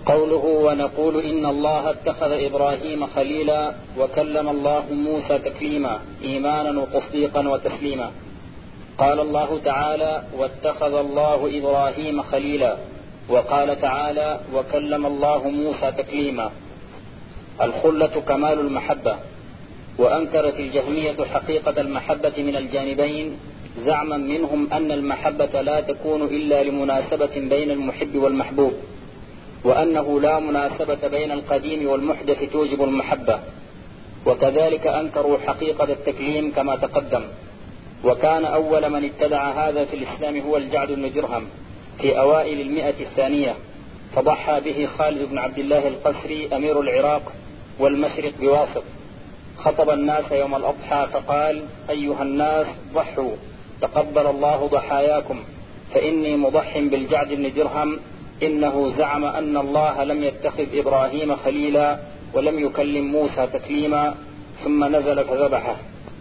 قوله ونقول إن الله اتخذ إبراهيم خليلا وكلم الله موسى تكليما إيمانا وتصديقا وتسليما. قال الله تعالى واتخذ الله إبراهيم خليلا، وقال تعالى وكلم الله موسى تكليما. الخلة كمال المحبة، وأنكرت الجهمية حقيقة المحبة من الجانبين، زعما منهم أن المحبة لا تكون إلا لمناسبة بين المحب والمحبوب، وأنه لا مناسبة بين القديم والمحدث توجب المحبة. وكذلك أنكروا حقيقة التكليم كما تقدم. وكان أول من ابتدع هذا في الإسلام هو الجعد بن درهم في أوائل 100 فضحى به خالد بن عبد الله القسري أمير العراق والمشرق بواسط، خطب الناس يوم الأضحى فقال أيها الناس ضحوا تقبل الله ضحاياكم، فإني مضح بالجعد بن درهم، إنه زعم أن الله لم يتخذ إبراهيم خليلا ولم يكلم موسى تكليما، ثم نزل فذبحه.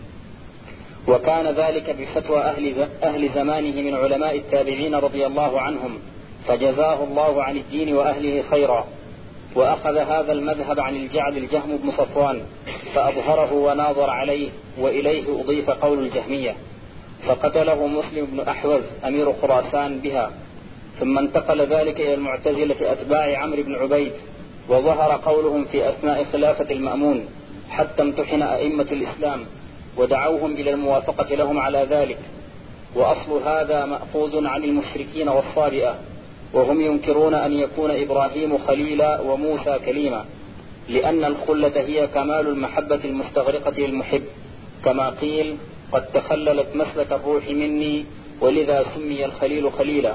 وكان ذلك بفتوى أهل زمانه من علماء التابعين رضي الله عنهم، فجزاه الله عن الدين وأهله خيرا. وأخذ هذا المذهب عن الجعد الجهم بن صفوان فأظهره وناظر عليه، وإليه أضيف قول الجهمية، فقتله مسلم بن أحوز أمير خراسان بها. ثم انتقل ذلك إلى المعتزلة أتباع عمرو بن عبيد، وظهر قولهم في أثناء خلافة المأمون حتى امتحن أئمة الإسلام ودعوهم إلى الموافقة لهم على ذلك. وأصل هذا مأخوذ عن المشركين والصابئة، وهم ينكرون أن يكون إبراهيم خليلا وموسى كليما، لأن الخلة هي كمال المحبة المستغرقة للمحب، كما قيل قد تخللت مسلك الروح مني ولذا سمي الخليل خليلا.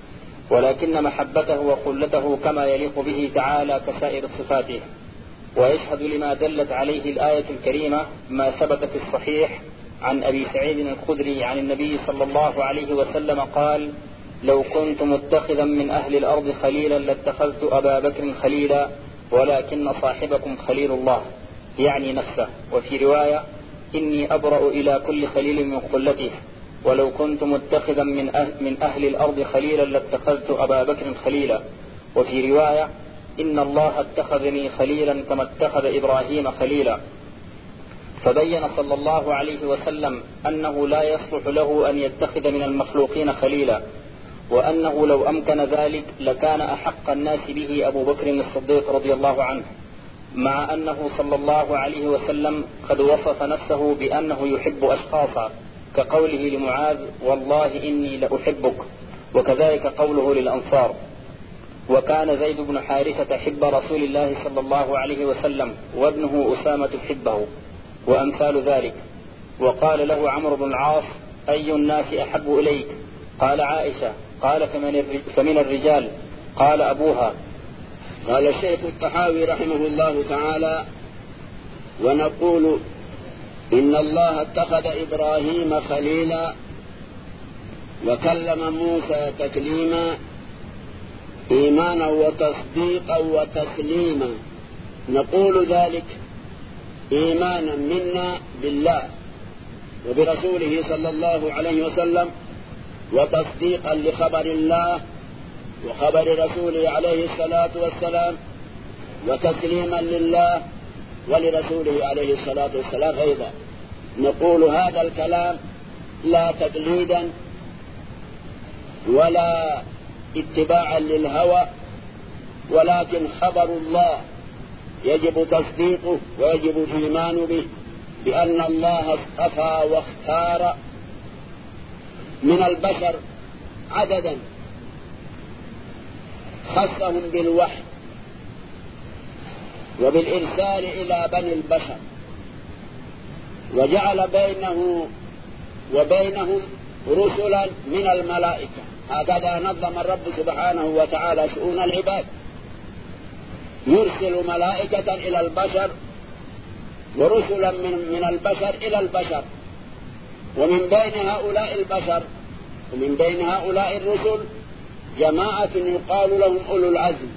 ولكن محبته وخلته كما يليق به تعالى كسائر صفاته. ويشهد لما دلت عليه الآية الكريمة ما ثبت في الصحيح عن أبي سعيد الخدري عن النبي صلى الله عليه وسلم قال لو كنت متخذا من أهل الأرض خليلا لاتخذت أبا بكر خليلا ولكن صاحبكم خليل الله، يعني نفسه. وفي رواية إني أبرأ إلى كل خليل من خلته، ولو كنت متخذا من أهل الأرض خليلا لاتخذت أبا بكر خليلا. وفي رواية إن الله اتخذني خليلا كما اتخذ إبراهيم خليلا. فبين صلى الله عليه وسلم أنه لا يصلح له أن يتخذ من المخلوقين خليلا، وأنه لو أمكن ذلك لكان أحق الناس به أبو بكر الصديق رضي الله عنه، مع أنه صلى الله عليه وسلم قد وصف نفسه بأنه يحب أشخاصا، كقوله لمعاذ والله إني لأحبك، وكذلك قوله للأنصار. وكان زيد بن حارثة حب رسول الله صلى الله عليه وسلم، وابنه أسامة حبه، وأمثال ذلك. وقال له عمرو بن العاص أي الناس أحب إليك؟ قال عائشة. قال فمن الرجال؟ قال أبوها. قال الشيخ الطحاوي رحمه الله تعالى ونقول إن الله اتخذ إبراهيم خليلا وكلم موسى تكليما إيمانا وتصديقا وتسليما. نقول ذلك إيمانا منا بالله وبرسوله صلى الله عليه وسلم، وتصديقا لخبر الله وخبر رسوله عليه الصلاة والسلام، وتسليما لله ولرسوله عليه الصلاة والسلام أيضا. نقول هذا الكلام لا تقليدا ولا اتباعا للهوى، ولكن خبر الله يجب تصديقه ويجب الإيمان به، بأن الله اصطفى واختار من البشر عددا خصهم بالوحي وبالإرسال إلى بني البشر، وجعل بينه وبينهم رسلا من الملائكة. هكذا نظم الرب سبحانه وتعالى شؤون العباد، يرسل ملائكة إلى البشر ورسلا من البشر إلى البشر، ومن بين هؤلاء البشر ومن بين هؤلاء الرسل جماعة يقال لهم أولو العزم،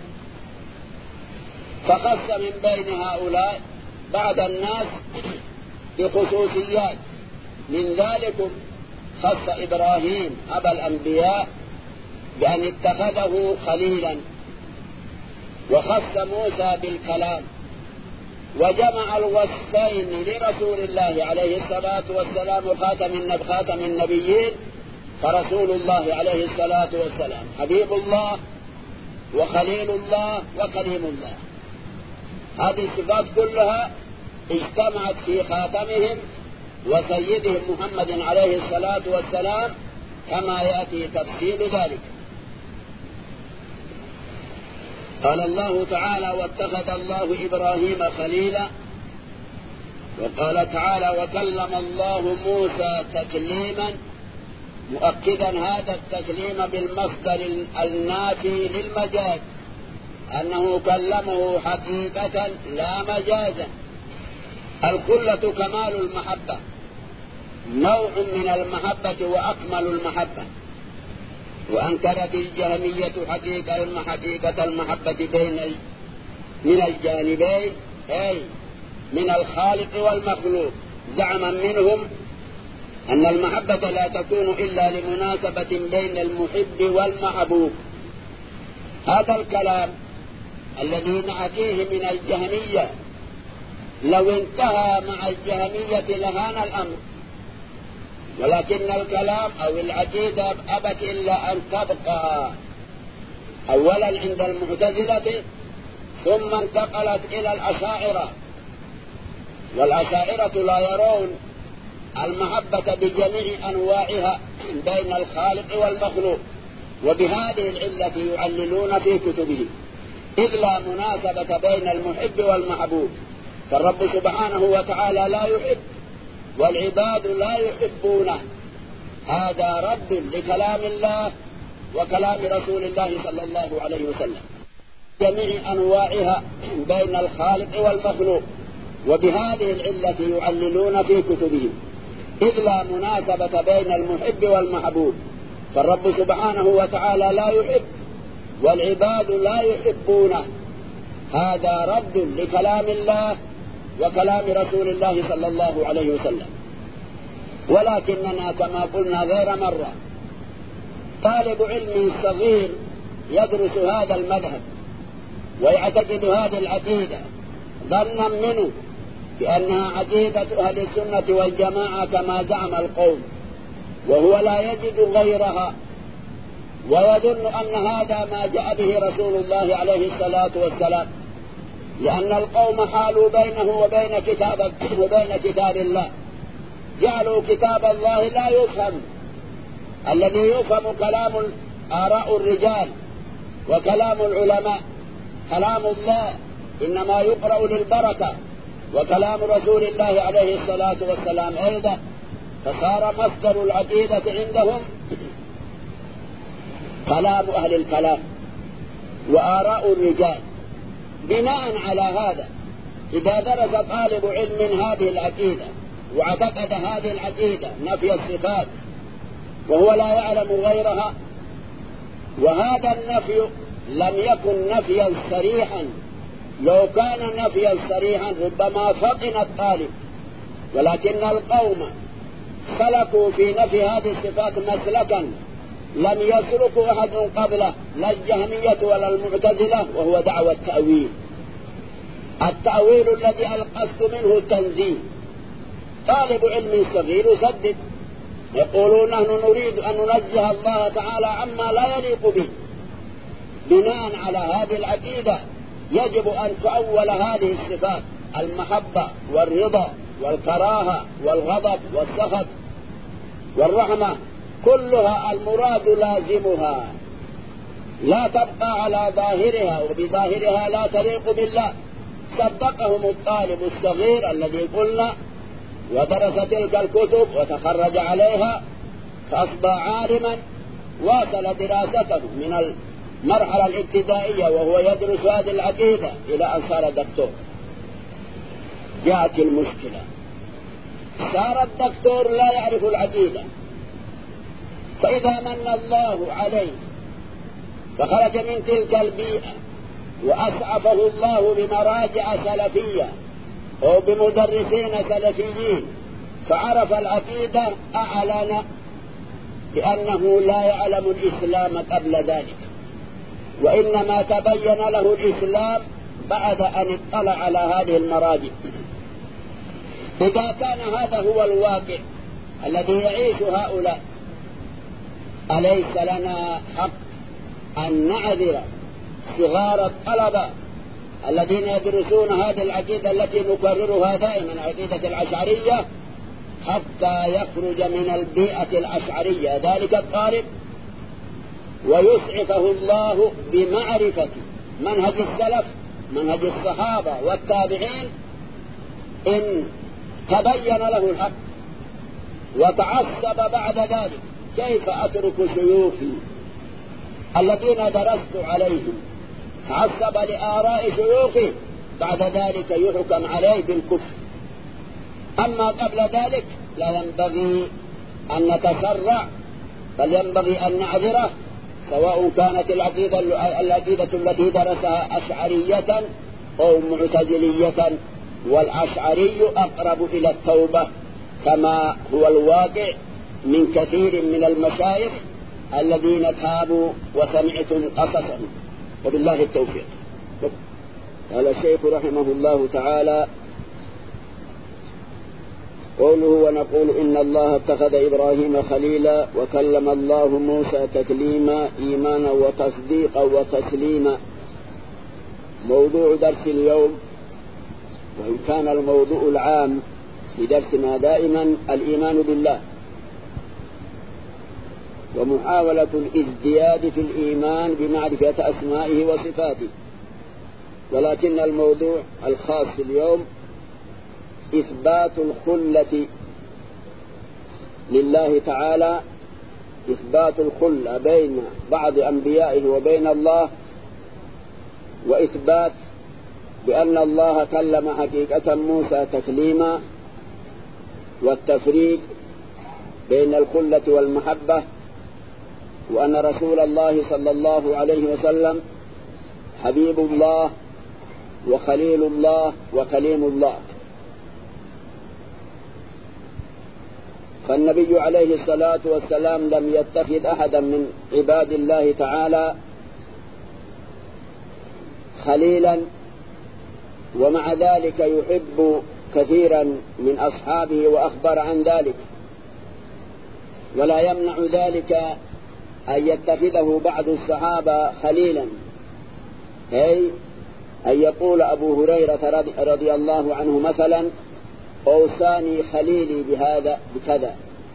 فخص من بين هؤلاء بعض الناس بخصوصيات. من ذلك خص إبراهيم أبا الأنبياء بأن اتخذه خليلا، وخص موسى بالكلام، وجمع الوصفين لرسول الله عليه الصلاة والسلام خاتم النبيين، فرسول الله عليه الصلاة والسلام حبيب الله وخليل الله وكليم الله. هذه الصفات كلها اجتمعت في خاتمهم وسيدهم محمد عليه الصلاة والسلام كما يأتي تفصيل ذلك. قال الله تعالى: واتخذ الله إبراهيم خليلا. وقال تعالى: وكلم الله موسى تكليما، مؤكدا هذا التكليم بالمصدر النافي للمجاز، أنه كلمه حقيقة لا مجازا. الخلة كمال المحبة، نوع من المحبة وأكمل المحبة. وأنكرت الجهمية حقيقة المحبة من الجانبين، أي من الخالق والمخلوق، زعما منهم أن المحبة لا تكون إلا لمناسبة بين المحب والمحبوب. هذا الكلام الذي نعتيه من الجهمية لو انتهى مع الجهمية لهان الأمر، ولكن الكلام أو العقيدة أبت إلا أن تبقى أولا عند المعتزلة، ثم انتقلت إلى الأشاعرة. والأشاعرة لا يرون المحبة بجميع أنواعها بين الخالق والمخلوق، وبهذه العلة يعللون في كتبهم، إذ لا مناسبة بين المحب والمحبوب. فالرب سبحانه وتعالى لا يحب والعباد لا يحبونه. هذا رد لكلام الله وكلام رسول الله صلى الله عليه وسلم جميع أنواعها بين الخالق والمخلوق، وبهذه العلة يعللون في كتبهم، إذ لا مناسبة بين المحب والمحبوب. فالرب سبحانه وتعالى لا يحب والعباد لا يحبونه. هذا رد لكلام الله وكلام رسول الله صلى الله عليه وسلم. ولكننا كما قلنا غير مرة، طالب علم صغير يدرس هذا المذهب ويعتقد هذه العقيدة ظنا منه بأنها عقيدة أهل السنة والجماعة كما زعم القوم، وهو لا يجد غيرها، ويظن أن هذا ما جاء به رسول الله عليه الصلاة والسلام، لأن القوم حالوا بينه وبين كتاب الله، جعلوا كتاب الله لا يفهم. الذي يفهم كلام آراء الرجال وكلام العلماء. كلام الله إنما يقرأ للبركة، وكلام رسول الله عليه الصلاة والسلام أيضا. فصار مصدر العقيدة عندهم كلام أهل الكلام وآراء الرجال. بناء على هذا، إذا درس طالب علم هذه العقيدة واعتقد هذه العقيدة نفي الصفات وهو لا يعلم غيرها، وهذا النفي لم يكن نفيا صريحا، لو كان نفيا صريحا ربما فطن الطالب، ولكن القوم سلكوا في نفي هذه الصفات مسلكا لم يسلك أحد قبله، لا الجهمية ولا المعتزلة، وهو دعوى التأويل. التأويل الذي القصد منه التنزيه. طالب علم صغير يسدد، يقولون نحن نريد أن ننزه الله تعالى عما لا يليق به. بناء على هذه العقيدة يجب أن تؤول هذه الصفات: المحبة والرضا والكراهة والغضب والسخط والرحمة، كلها المراد لازمها، لا تبقى على ظاهرها، وبظاهرها لا تليق بالله. صدقهم الطالب الصغير الذي قلنا ودرس تلك الكتب وتخرج عليها، فأصبح عالما، واصل دراسته من المرحلة الابتدائية وهو يدرس هذه العقيدة إلى أن صار دكتور. جاءت المشكلة، صار الدكتور لا يعرف العقيدة، فإذا من الله عليه فخرج من تلك البيئة وأسعفه الله بمراجع سلفية أو بمدرسين سلفيين فعرف العقيدة، أعلن بأنه لا يعلم الإسلام قبل ذلك، وإنما تبين له الإسلام بعد أن اطلع على هذه المراجع. إذا كان هذا هو الواقع الذي يعيش هؤلاء، أليس لنا حق أن نعذر صغار الطلبة الذين يدرسون هذه العقيدة التي نكررها دائما، عقيدة الأشعرية، حتى يخرج من البيئة الأشعرية ذلك الطالب ويسعفه الله بمعرفة منهج السلف، منهج الصحابة والتابعين، إن تبين له الحق وتعصب بعد ذلك. كيف أترك شيوخي الذين درست عليهم، تعصب لآراء شيوخه، بعد ذلك يحكم عليه بالكفر؟ أما قبل ذلك لا ينبغي أن نتسرع، بل ينبغي أن نعذره، سواء كانت العقيدة التي درسها أشعرية أو معتزلية، والأشعري أقرب إلى التوبة كما هو الواقع من كثير من المشايخ الذين تابوا وسمعتم قصصهم، وبالله التوفيق. قال الشيخ رحمه الله تعالى: قوله ونقول إن الله اتخذ إبراهيم خليلا وكلم الله موسى تكليما إيمانا وتصديقا وتسليما. موضوع درس اليوم، وإن كان الموضوع العام في درسنا دائما الإيمان بالله ومحاولة الازدياد في الإيمان بمعرفة أسمائه وصفاته، ولكن الموضوع الخاص اليوم إثبات الخلة لله تعالى، إثبات الخلة بين بعض أنبيائه وبين الله، وإثبات بأن الله كلم حقيقة موسى تكليما، والتفريق بين الخلة والمحبة، وأن رسول الله صلى الله عليه وسلم حبيب الله وخليل الله وكليم الله. فالنبي عليه الصلاة والسلام لم يتخذ أحدا من عباد الله تعالى خليلا، ومع ذلك يحب كثيرا من أصحابه وأخبر عن ذلك، ولا يمنع ذلك أن يتخذه بعض الصحابة خليلا، أي أن يقول أبو هريرة رضي الله عنه مثلا: أوصاني خليلي بهذا بكذا.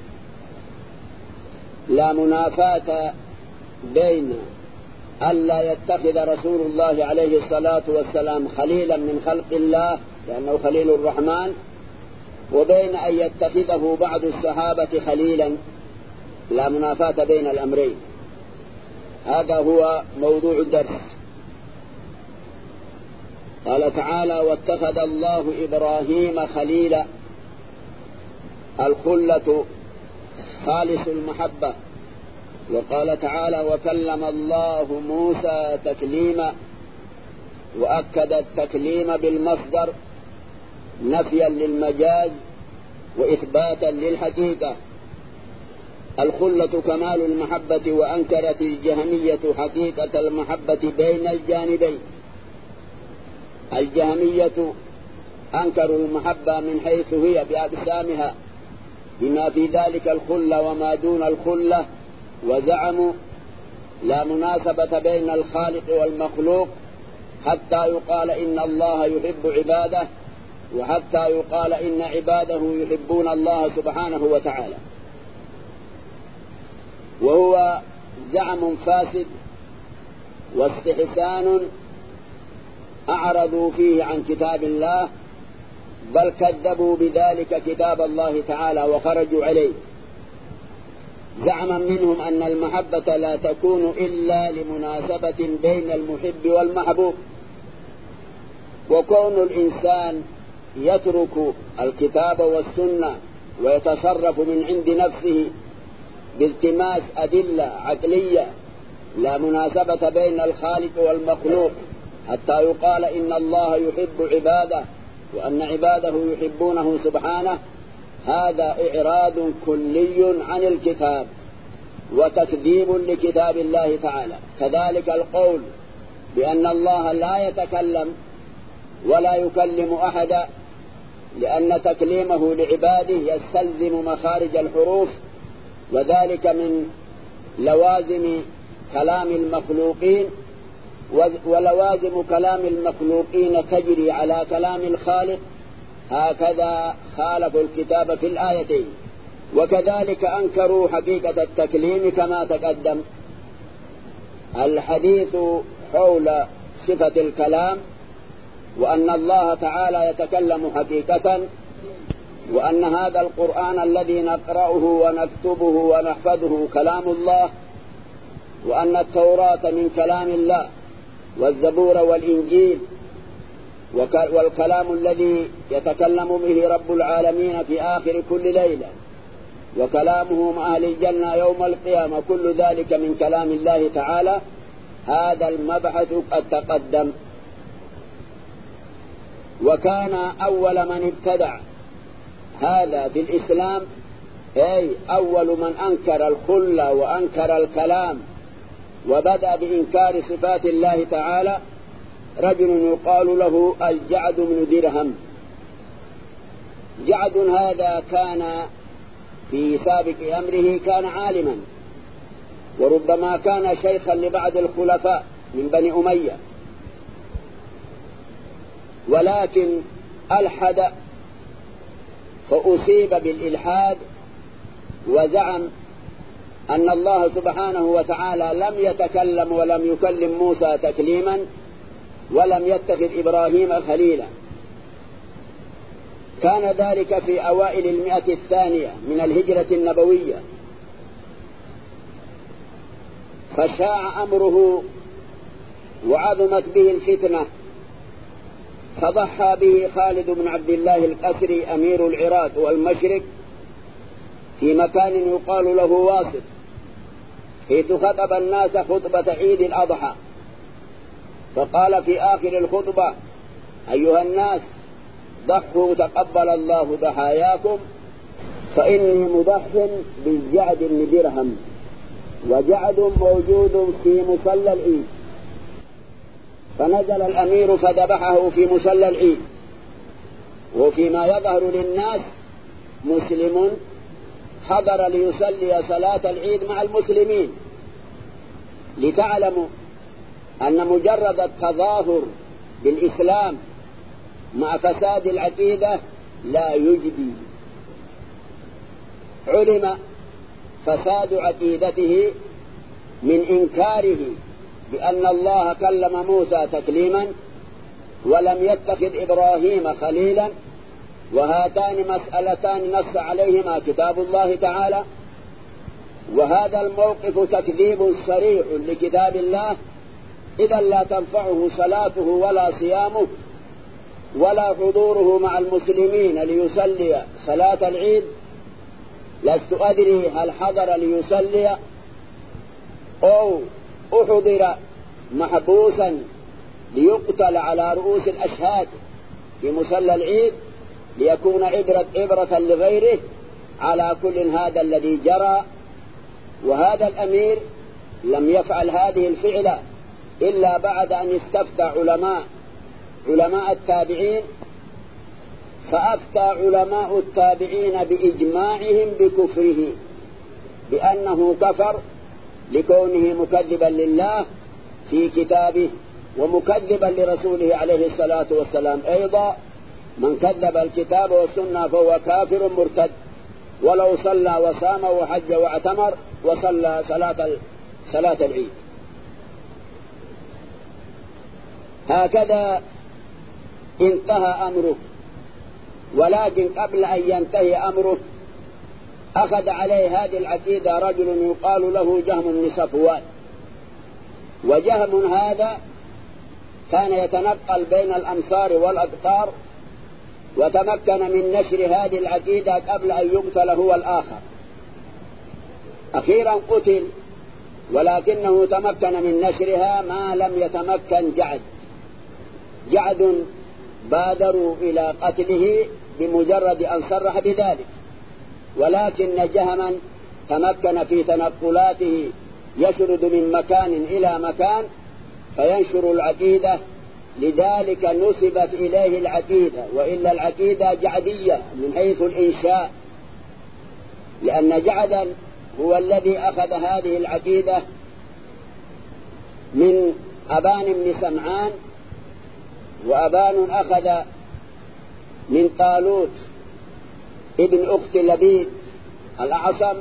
لا منافاة بين ألا يتخذ رسول الله عليه الصلاة والسلام خليلا من خلق الله لأنه خليل الرحمن، وبين أن يتخذه بعض الصحابة خليلا، لا منافاة بين الأمرين. هذا هو موضوع الدرس. قال تعالى: واتخذ الله إبراهيم خليلا. الخلة خالص المحبة. وقال تعالى: وكلم الله موسى تكليما، وأكد التكليم بالمصدر نفيا للمجاز وإثباتا للحقيقة. الخلة كمال المحبة، وأنكرت الجهمية حقيقة المحبة بين الجانبين. الجهمية أنكروا المحبة من حيث هي بأقسامها بما في ذلك الخلة وما دون الخلة، وزعموا لا مناسبة بين الخالق والمخلوق، حتى يقال إن الله يحب عباده، وحتى يقال إن عباده يحبون الله سبحانه وتعالى. وهو زعم فاسد واستحسان أعرضوا فيه عن كتاب الله، بل كذبوا بذلك كتاب الله تعالى وخرجوا عليه. زعما منهم أن المحبة لا تكون إلا لمناسبة بين المحب والمحبوب، وكون الإنسان يترك الكتاب والسنة ويتصرف من عند نفسه بالتماس أدلة عقلية لا مناسبة بين الخالق والمخلوق، حتى يقال إن الله يحب عباده وأن عباده يحبونه سبحانه، هذا إعراض كلي عن الكتاب وتكذيب لكتاب الله تعالى. كذلك القول بأن الله لا يتكلم ولا يكلم أحدا، لأن تكليمه لعباده يستلزم مخارج الحروف، وذلك من لوازم كلام المخلوقين، ولوازم كلام المخلوقين تجري على كلام الخالق. هكذا خالفوا الكتاب في الآيتين. وكذلك أنكروا حقيقة التكليم كما تقدم. الحديث حول صفة الكلام، وأن الله تعالى يتكلم حقيقة، وأن هذا القرآن الذي نقرأه ونكتبه ونحفظه كلام الله، وأن التوراة من كلام الله، والزبور والإنجيل، والكلام الذي يتكلم به رب العالمين في آخر كل ليلة، وكلامه مع أهل الجنة يوم القيامة، كل ذلك من كلام الله تعالى. هذا المبحث قد تقدم. وكان أول من ابتدع هذا في الإسلام، أي أول من أنكر الخلة وأنكر الكلام وبدأ بإنكار صفات الله تعالى، رجل يقال له الجعد بن درهم. جعد هذا كان في سابق أمره كان عالما، وربما كان شيخا لبعض الخلفاء من بني أمية، ولكن ألحد فأصيب بالإلحاد، وزعم أن الله سبحانه وتعالى لم يتكلم ولم يكلم موسى تكليما، ولم يتخذ إبراهيم خليلا. كان ذلك في أوائل 100 الثانية من الهجرة النبوية، فشاع أمره وعظمت به الفتنة، فضحى به خالد بن عبد الله القسري أمير العراق والمشرق في مكان يقال له واسط، حيث خطب الناس خطبة عيد الأضحى، فقال في آخر الخطبة: أيها الناس، ضحوا تقبل الله ضحاياكم، فإني مضح بالجعد بن درهم، وجعد موجود في مصلى العيد. فنزل الأمير فذبحه في مصلى العيد، وفيما يظهر للناس مسلم حضر ليصلي صلاة العيد مع المسلمين، لتعلموا أن مجرد التظاهر بالإسلام مع فساد العقيدة لا يجدي. علم فساد عقيدته من إنكاره بأن الله كلم موسى تكليما ولم يتخذ إبراهيم خليلا، وهاتان مسألتان نص عليهما كتاب الله تعالى. وهذا الموقف تكذيب صريح لكتاب الله، إذا لا تنفعه صلاته ولا صيامه ولا حضوره مع المسلمين ليصلي صلاة العيد. لست أدري هل حضر ليصلي أو أحضر محبوسا ليقتل على رؤوس الأشهاد في مصلى العيد ليكون عبرة لغيره. على كل هذا الذي جرى، وهذا الأمير لم يفعل هذه الفعلة إلا بعد أن استفتى علماء التابعين، فأفتى علماء التابعين بإجماعهم بكفره، بأنه كفر لكونه مكذبا لله في كتابه ومكذبا لرسوله عليه الصلاة والسلام. أيضا من كذب الكتاب والسنة فهو كافر مرتد، ولو صلى وصام وحج واعتمر وصلى صلاة العيد. هكذا انتهى أمره. ولكن قبل أن ينتهي أمره أخذ عليه هذه العقيدة رجل يقال له جهم بن صفوان. وجهم هذا كان يتنقل بين الأمصار والأقطار، وتمكن من نشر هذه العقيدة قبل أن يقتل هو الآخر. أخيرا قتل، ولكنه تمكن من نشرها ما لم يتمكن جعد بادروا إلى قتله بمجرد أن صرح بذلك، ولكن جهما تمكن في تنقلاته يشرد من مكان إلى مكان فينشر العقيدة، لذلك نسبت إليه العقيدة، وإلا العقيدة جعدية من حيث الإنشاء، لأن جعدا هو الذي أخذ هذه العقيدة من أبان بن سمعان، وأبان أخذ من طالوت ابن أخت لبيد الأعصم،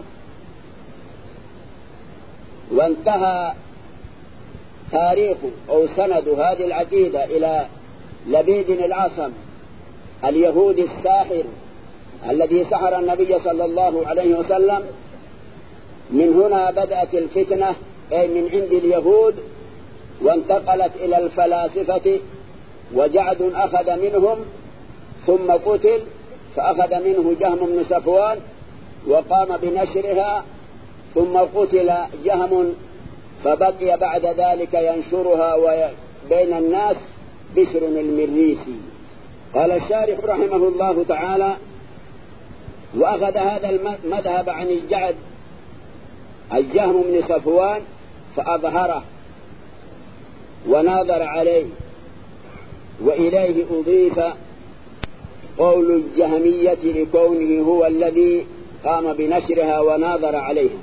وانتهى تاريخ أو سند هذه العقيدة إلى لبيد الأعصم اليهودي الساحر الذي سحر النبي صلى الله عليه وسلم. من هنا بدأت الفتنة، أي من عند اليهود، وانتقلت إلى الفلاسفة، وجعد أخذ منهم ثم قتل، فأخذ منه جهم بن صفوان وقام بنشرها، ثم قتل جهم، فبقي بعد ذلك ينشرها بين الناس بشر المريسي. قال الشارح رحمه الله تعالى: وأخذ هذا المذهب عن الجعد الجهم بن صفوان فأظهره وناظر عليه، وإليه أضيف قول الجهمية لكونه هو الذي قام بنشرها وناظر عليها.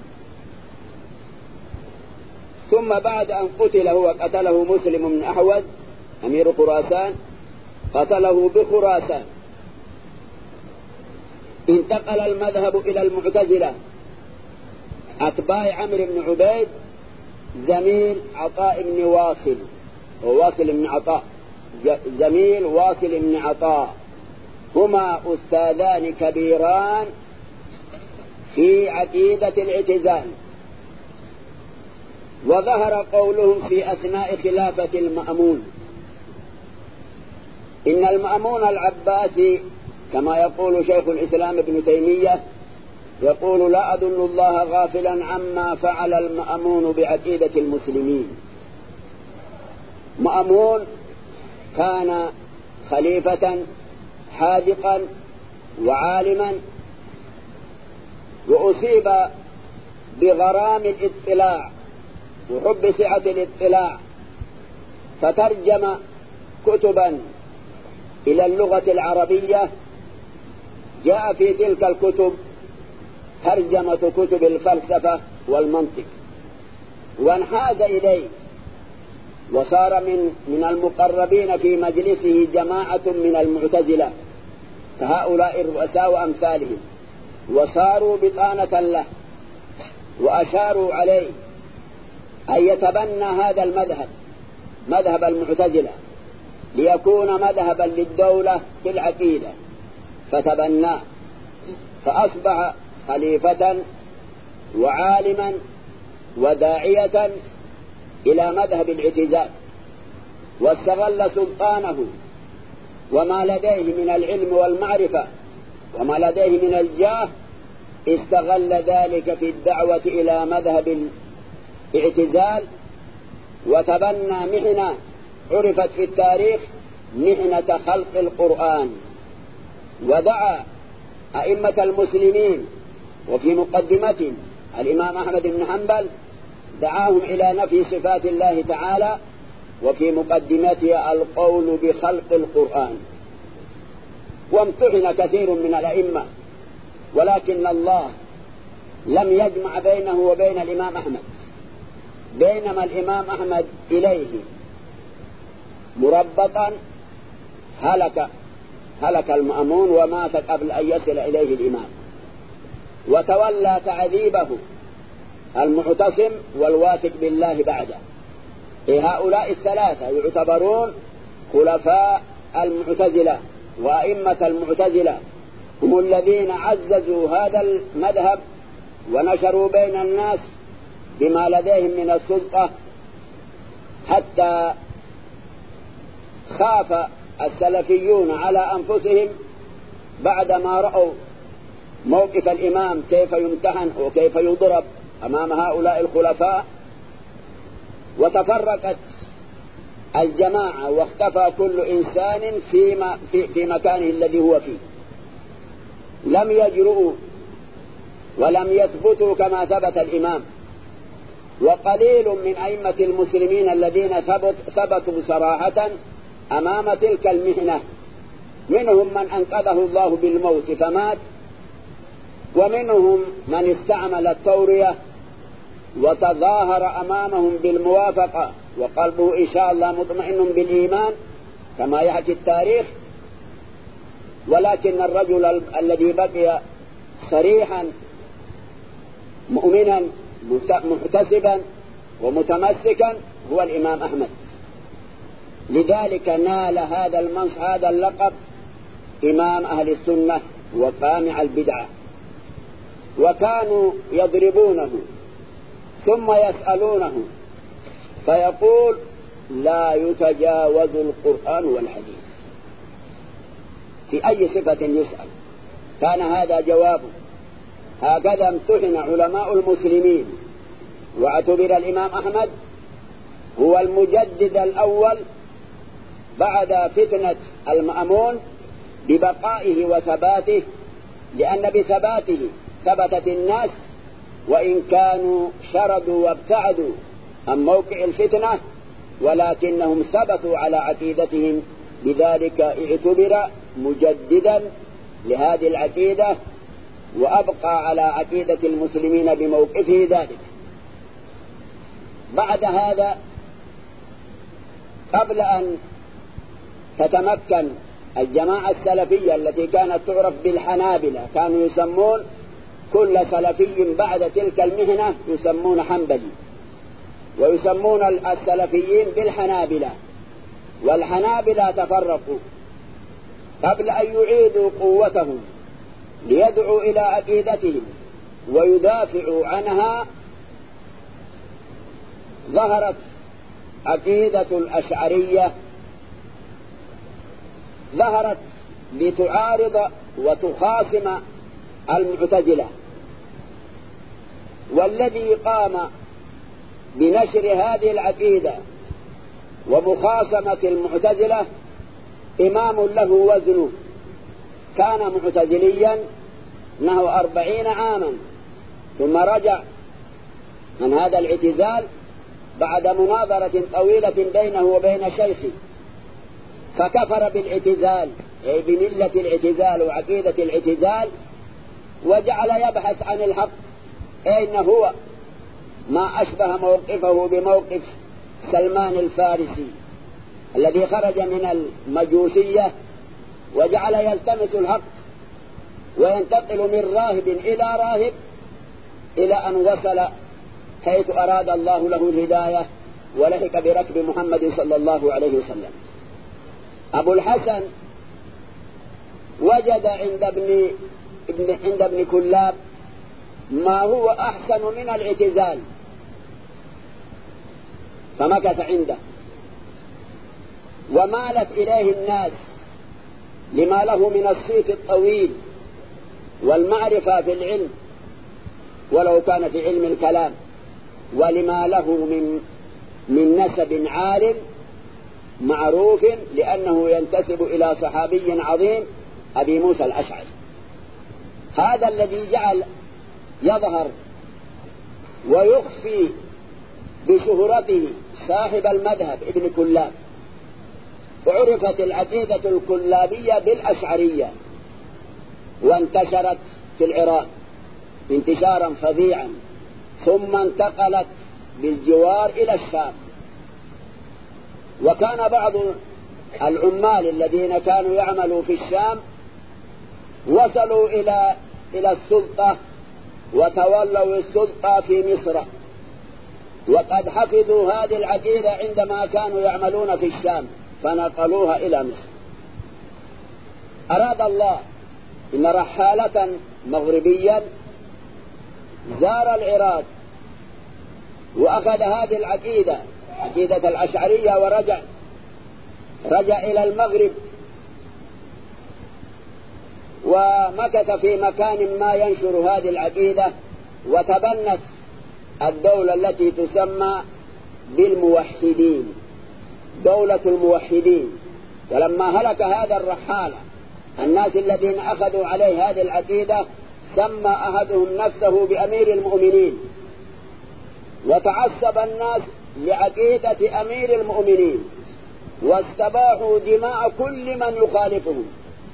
ثم بعد أن قتل هو قتله مسلم بن أحوذ أمير خراسان، قتله بخراسان. انتقل المذهب إلى المعتزلة أتباع عمرو بن عبيد زميل عطاء بن واصل، وواصل بن عطاء زميل واصل بن عطاء، هما أستاذان كبيران في عقيدة الاعتزال. وظهر قولهم في أثناء خلافة المأمون، إن المأمون العباسي كما يقول شيخ الإسلام ابن تيمية، يقول: لا أظن الله غافلا عما فعل المأمون بعقيدة المسلمين. مأمون كان خليفة حاذقا وعالما، وأصيب بغرام الاطلاع وحب سعة الاطلاع، فترجم كتبا إلى اللغة العربية. جاء في تلك الكتب ترجمة كتب الفلسفة والمنطق، وانحاز إليه، وصار من المقربين في مجلسه جماعة من المعتزلة كهؤلاء الرؤساء وأمثالهم، وصاروا بطانة له، وأشاروا عليه أن يتبنى هذا المذهب، مذهب المعتزلة، ليكون مذهبا للدولة في العقيدة، فتبناه، فأصبح خليفة وعالما وداعية إلى مذهب الاعتزال، واستغل سلطانه وما لديه من العلم والمعرفة وما لديه من الجاه، استغل ذلك في الدعوة إلى مذهب الاعتزال، وتبنى محنة عرفت في التاريخ محنة خلق القرآن، ودعا أئمة المسلمين، وفي مقدمتهم الإمام أحمد بن حنبل دعاهم إلى نفي صفات الله تعالى، وفي مقدمتها القول بخلق القرآن. وامتحن كثير من الأئمة، ولكن الله لم يجمع بينه وبين الإمام أحمد، بينما الإمام أحمد إليه مربطا هلك المأمون ومات قبل أن يصل إليه الإمام، وتولى تعذيبه المعتصم والواثق بالله بعده. هؤلاء الثلاثة يعتبرون خلفاء المعتزلة وأئمة المعتزلة، هم الذين عززوا هذا المذهب ونشروا بين الناس بما لديهم من السلطة، حتى خاف السلفيون على أنفسهم بعدما رأوا موقف الإمام كيف يمتحن وكيف يضرب أمام هؤلاء الخلفاء، وتفرقت الجماعة واختفى كل إنسان في مكانه الذي هو فيه. لم يجرؤوا ولم يثبتوا كما ثبت الإمام. وقليل من أئمة المسلمين الذين ثبتوا صراحة أمام تلك المهنة، منهم من أنقذه الله بالموت فمات، ومنهم من استعمل التورية وتظاهر أمامهم بالموافقة وقلبه إن شاء الله مطمئن بالإيمان كما يحكي التاريخ، ولكن الرجل الذي بقي صريحا مؤمنا محتسبا ومتمسكا هو الإمام أحمد. لذلك نال هذا اللقب إمام أهل السنة وقامع البدعة. وكانوا يضربونه ثم يسألونه فيقول لا يتجاوز القرآن والحديث في أي صفة يسأل كان هذا جوابه. هكذا امتحن علماء المسلمين، واعتبر الإمام أحمد هو المجدد الأول بعد فتنة المأمون ببقائه وثباته، لأن بثباته ثبتت الناس وإن كانوا شردوا وابتعدوا عن موقع الفتنة، ولكنهم ثبتوا على عقيدتهم، لذلك اعتبر مجددا لهذه العقيدة وأبقى على عقيدة المسلمين بموقفه ذلك. بعد هذا قبل أن تتمكن الجماعة السلفية التي كانت تعرف بالحنابلة، كانوا يسمون كل سلفي بعد تلك المهنة يسمون حنبلي، ويسمون السلفيين بالحنابلة. والحنابلة تفرقوا قبل أن يعيدوا قوتهم ليدعوا إلى عقيدتهم ويدافعوا عنها. ظهرت عقيدة الأشعرية، ظهرت لتعارض وتخاصم المعتزلة، والذي قام بنشر هذه العقيدة ومخاصمة المعتزلة إمام له وزنه، كان معتزليا نحو 40 عاما، ثم رجع من هذا الاعتزال بعد مناظرة طويلة بينه وبين شيخه، فكفر بالاعتزال أي بملة الاعتزال وعقيدة الاعتزال، وجعل يبحث عن الحق، أين هو ما أشبه موقفه بموقف سلمان الفارسي الذي خرج من المجوسية وجعل يلتمس الحق وينتقل من راهب إلى راهب إلى أن وصل حيث أراد الله له الهداية ولحق بركب محمد صلى الله عليه وسلم. أبو الحسن وجد عند ابن كلاب ما هو أحسن من الاعتزال فمكث عنده، ومالت إليه الناس لما له من الصيت الطويل والمعرفة في العلم ولو كان في علم الكلام، ولما له من نسب عال معروف لأنه ينتسب إلى صحابي عظيم أبي موسى الأشعري. هذا الذي جعل يظهر ويخفي بشهرته صاحب المذهب ابن كلاب، وعرفت العقيدة الكلابية بالأشعرية، وانتشرت في العراق انتشارا فظيعا، ثم انتقلت بالجوار إلى الشام. وكان بعض العمال الذين كانوا يعملوا في الشام وصلوا إلى السلطة وتولوا السلطة في مصر، وقد حفظوا هذه العقيدة عندما كانوا يعملون في الشام فنقلوها إلى مصر. أراد الله إن رحالة مغربيا زار العراق وأخذ هذه العقيدة عقيدة الأشعرية ورجع إلى المغرب، ومكث في مكان ما ينشر هذه العقيدة، وتبنت الدولة التي تسمى بالموحدين، دولة الموحدين. ولما هلك هذا الرحالة الناس الذين أخذوا عليه هذه العقيدة سمى أحدهم نفسه بأمير المؤمنين، وتعصب الناس لعقيدة أمير المؤمنين واستباحوا دماء كل من يخالفهم.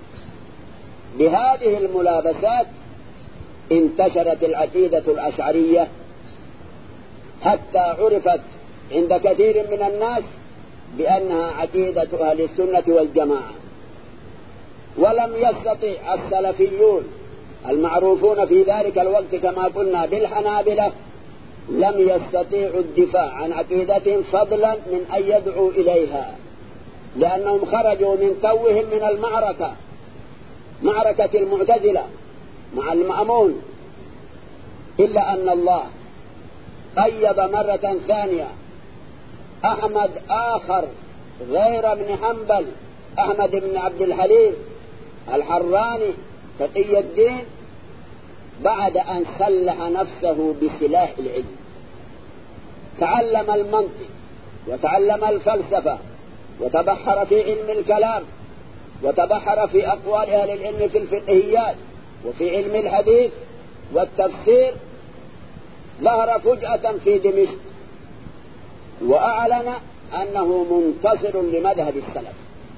بهذه الملابسات انتشرت العقيدة الأشعرية حتى عرفت عند كثير من الناس بأنها عقيدة أهل السنة والجماعة. ولم يستطع السلفيون المعروفون في ذلك الوقت كما قلنا بالحنابلة لم يستطيعوا الدفاع عن عقيدتهم فضلا من أن يدعوا إليها، لأنهم خرجوا من توهم من المعركة، معركة المعتزلة مع المأمون. إلا أن الله قيض مرة ثانية أحمد آخر غير ابن حنبل، أحمد بن عبد الحليم الحراني تقي الدين، بعد أن سلح نفسه بسلاح العلم، تعلم المنطق وتعلم الفلسفة وتبحر في علم الكلام وتبحر في أقوال أهل العلم في الفقهيات وفي علم الحديث والتفسير. ظهر فجأة في دمشق وأعلن أنه منتصر لمذهب السلف،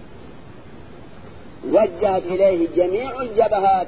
وجهت إليه جميع الجبهات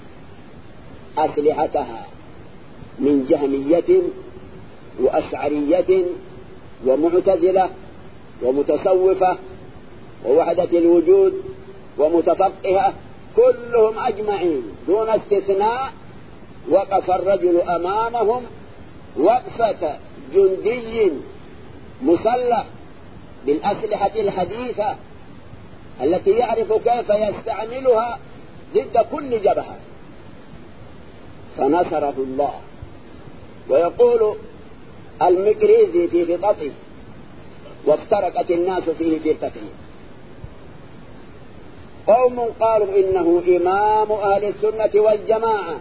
أسلحتها من جهمية وأشعرية ومعتزلة ومتصوفة ووحدة الوجود ومتفقهة، كلهم أجمعين دون استثناء. وقف الرجل أمامهم وقفة جندي مسلح بالأسلحة الحديثة التي يعرف كيف يستعملها ضد كل جبهة، فنصره الله. ويقول المكريزي في خططه: وافترقت الناس فيه فرقتين، قوم قالوا إنه إمام أهل السنة والجماعة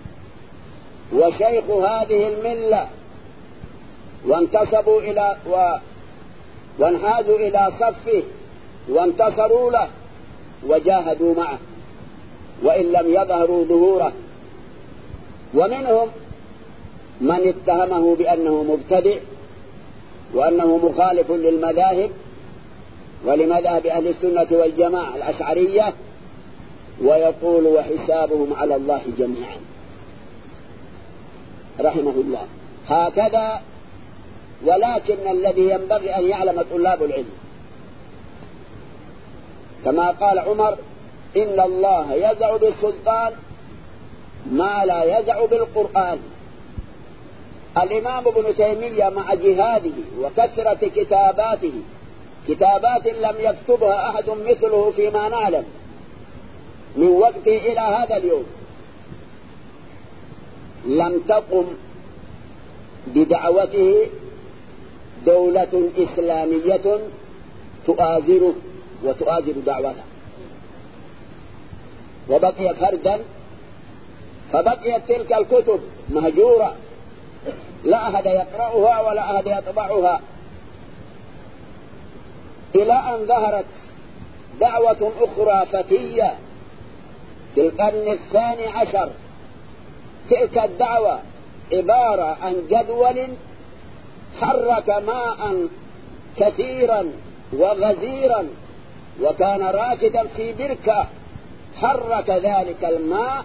وشيخ هذه الملة، وانتصبوا وانحازوا إلى صفه وانتصروا له وجاهدوا معه وإن لم يظهروا ظهوره. ومنهم من اتهمه بأنه مبتدع وأنه مخالف للمذاهب ولمذهب أهل السنة والجماعة الأشعرية، ويقول وحسابهم على الله جميعا رحمه الله. هكذا. ولكن الذي ينبغي أن يعلم طلاب العلم كما قال عمر: إن الله يزع بالسلطان ما لا يزع بالقرآن. الإمام ابن تيمية مع جهاده وكثرة كتاباته، كتابات لم يكتبها أحد مثله فيما نعلم من وقته إلى هذا اليوم، لم تقم بدعوته دولة إسلامية تؤازره وتؤازر دعوته، وبقي فردا، فبقيت تلك الكتب مهجورة، لا أحد يقرأها ولا أحد يطبعها، إلى أن ظهرت دعوة أخرى فتية في القرن الثاني عشر. تلك الدعوة عبارة عن جدول حرك ماء كثيرا وغزيرا، وكان راكدا في بركة، حرك ذلك الماء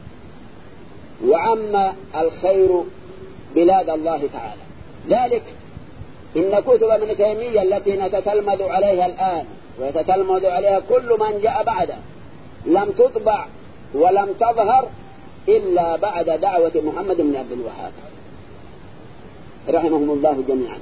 وعم الخير بلاد الله تعالى. ذلك إن كتب ابن تيمية التي نتتلمذ عليها الآن ويتتلمذ عليها كل من جاء بعده لم تطبع ولم تظهر إلا بعد دعوة محمد بن عبد الوهاب رحمهم الله جميعا.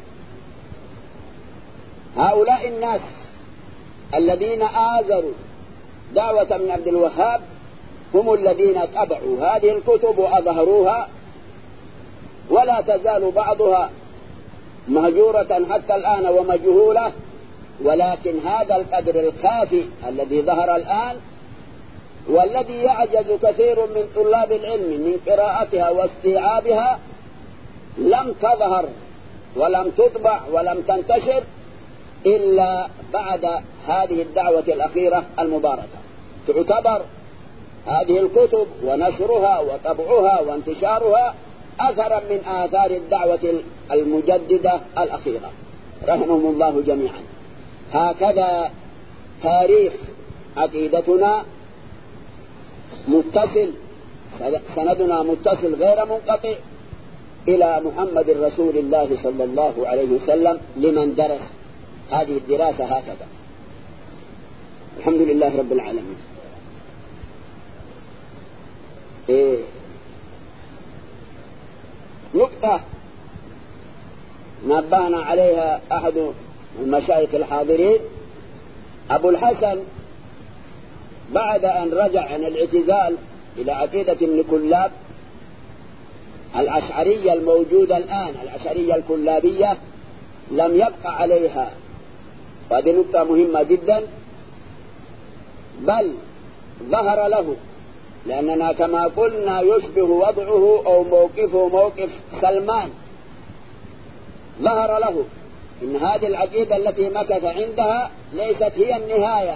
هؤلاء الناس الذين آزروا دعوة ابن عبد الوهاب هم الذين طبعوا هذه الكتب وأظهروها، ولا تزال بعضها مهجورة حتى الآن ومجهولة، ولكن هذا القدر الكافي الذي ظهر الآن والذي يعجز كثير من طلاب العلم من قراءتها واستيعابها لم تظهر ولم تطبع ولم تنتشر إلا بعد هذه الدعوة الأخيرة المباركة. تعتبر هذه الكتب ونشرها وطبعها وانتشارها أثرا من آثار الدعوة المجددة الأخيرة رحمهم الله جميعا. هكذا تاريخ عقيدتنا متصل، سندنا متصل غير منقطع إلى محمد رسول الله صلى الله عليه وسلم لمن درس هذه الدراسة هكذا. الحمد لله رب العالمين. نقطة نبهنا عليها أحد المشايخ الحاضرين، أبو الحسن بعد أن رجع عن الاعتزال إلى عقيدة ابن كلاب الأشعرية الموجودة الآن، الأشعرية الكلابية، لم يبقى عليها، وهذه نقطة مهمة جدا، بل ظهر له، لأننا كما قلنا يشبه وضعه أو موقفه موقف سلمان، ظهر له إن هذه العقيدة التي مكث عندها ليست هي النهاية،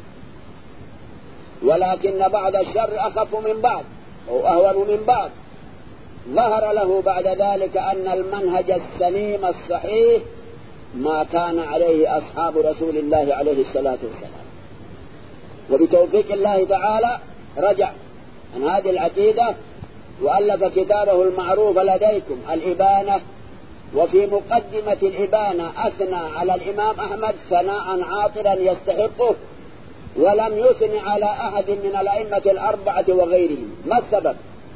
ولكن بعض الشر أخف من بعض أو أهون من بعض. ظهر له بعد ذلك أن المنهج السليم الصحيح ما كان عليه أصحاب رسول الله عليه الصلاة والسلام، وبتوفيق الله تعالى رجع عن هذه العقيدة وألف كتابه المعروف لديكم الإبانة، وفي مقدمة الإبانة أثنى على الإمام أحمد ثناء عاطرا يستحقه، ولم يثن على أحد من الأئمة الأربعة وغيرهم. ما السبب؟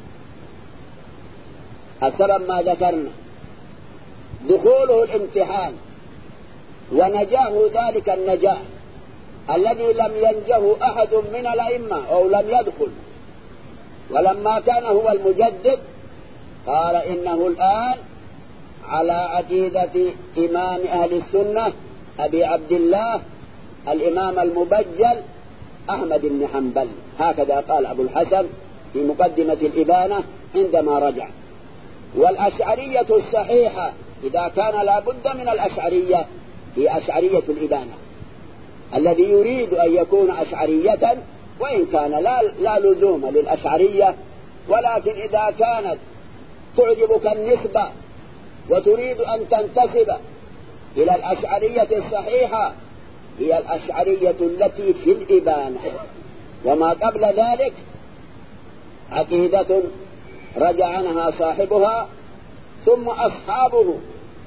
السبب ما ذكرنا، دخوله الامتحان ونجاه ذلك النجاح الذي لم ينجه أحد من الأئمة أو لم يدخل. ولما كان هو المجدد قال إنه الآن على عقيدة إمام أهل السنة أبي عبد الله الإمام المبجل أحمد بن حنبل. هكذا قال أبو الحسن في مقدمة الإبانة عندما رجع. والأشعرية الصحيحة إذا كان لا بد من الأشعرية هي أشعرية الإبانة، الذي يريد أن يكون أشعرية وإن كان لا لزوم للأشعرية، ولكن إذا كانت تعجبك النسبة وتريد أن تنتسب إلى الأشعرية الصحيحة هي الأشعرية التي في الإبانة. وما قبل ذلك عقيدة رجع عنها صاحبها ثم أصحابه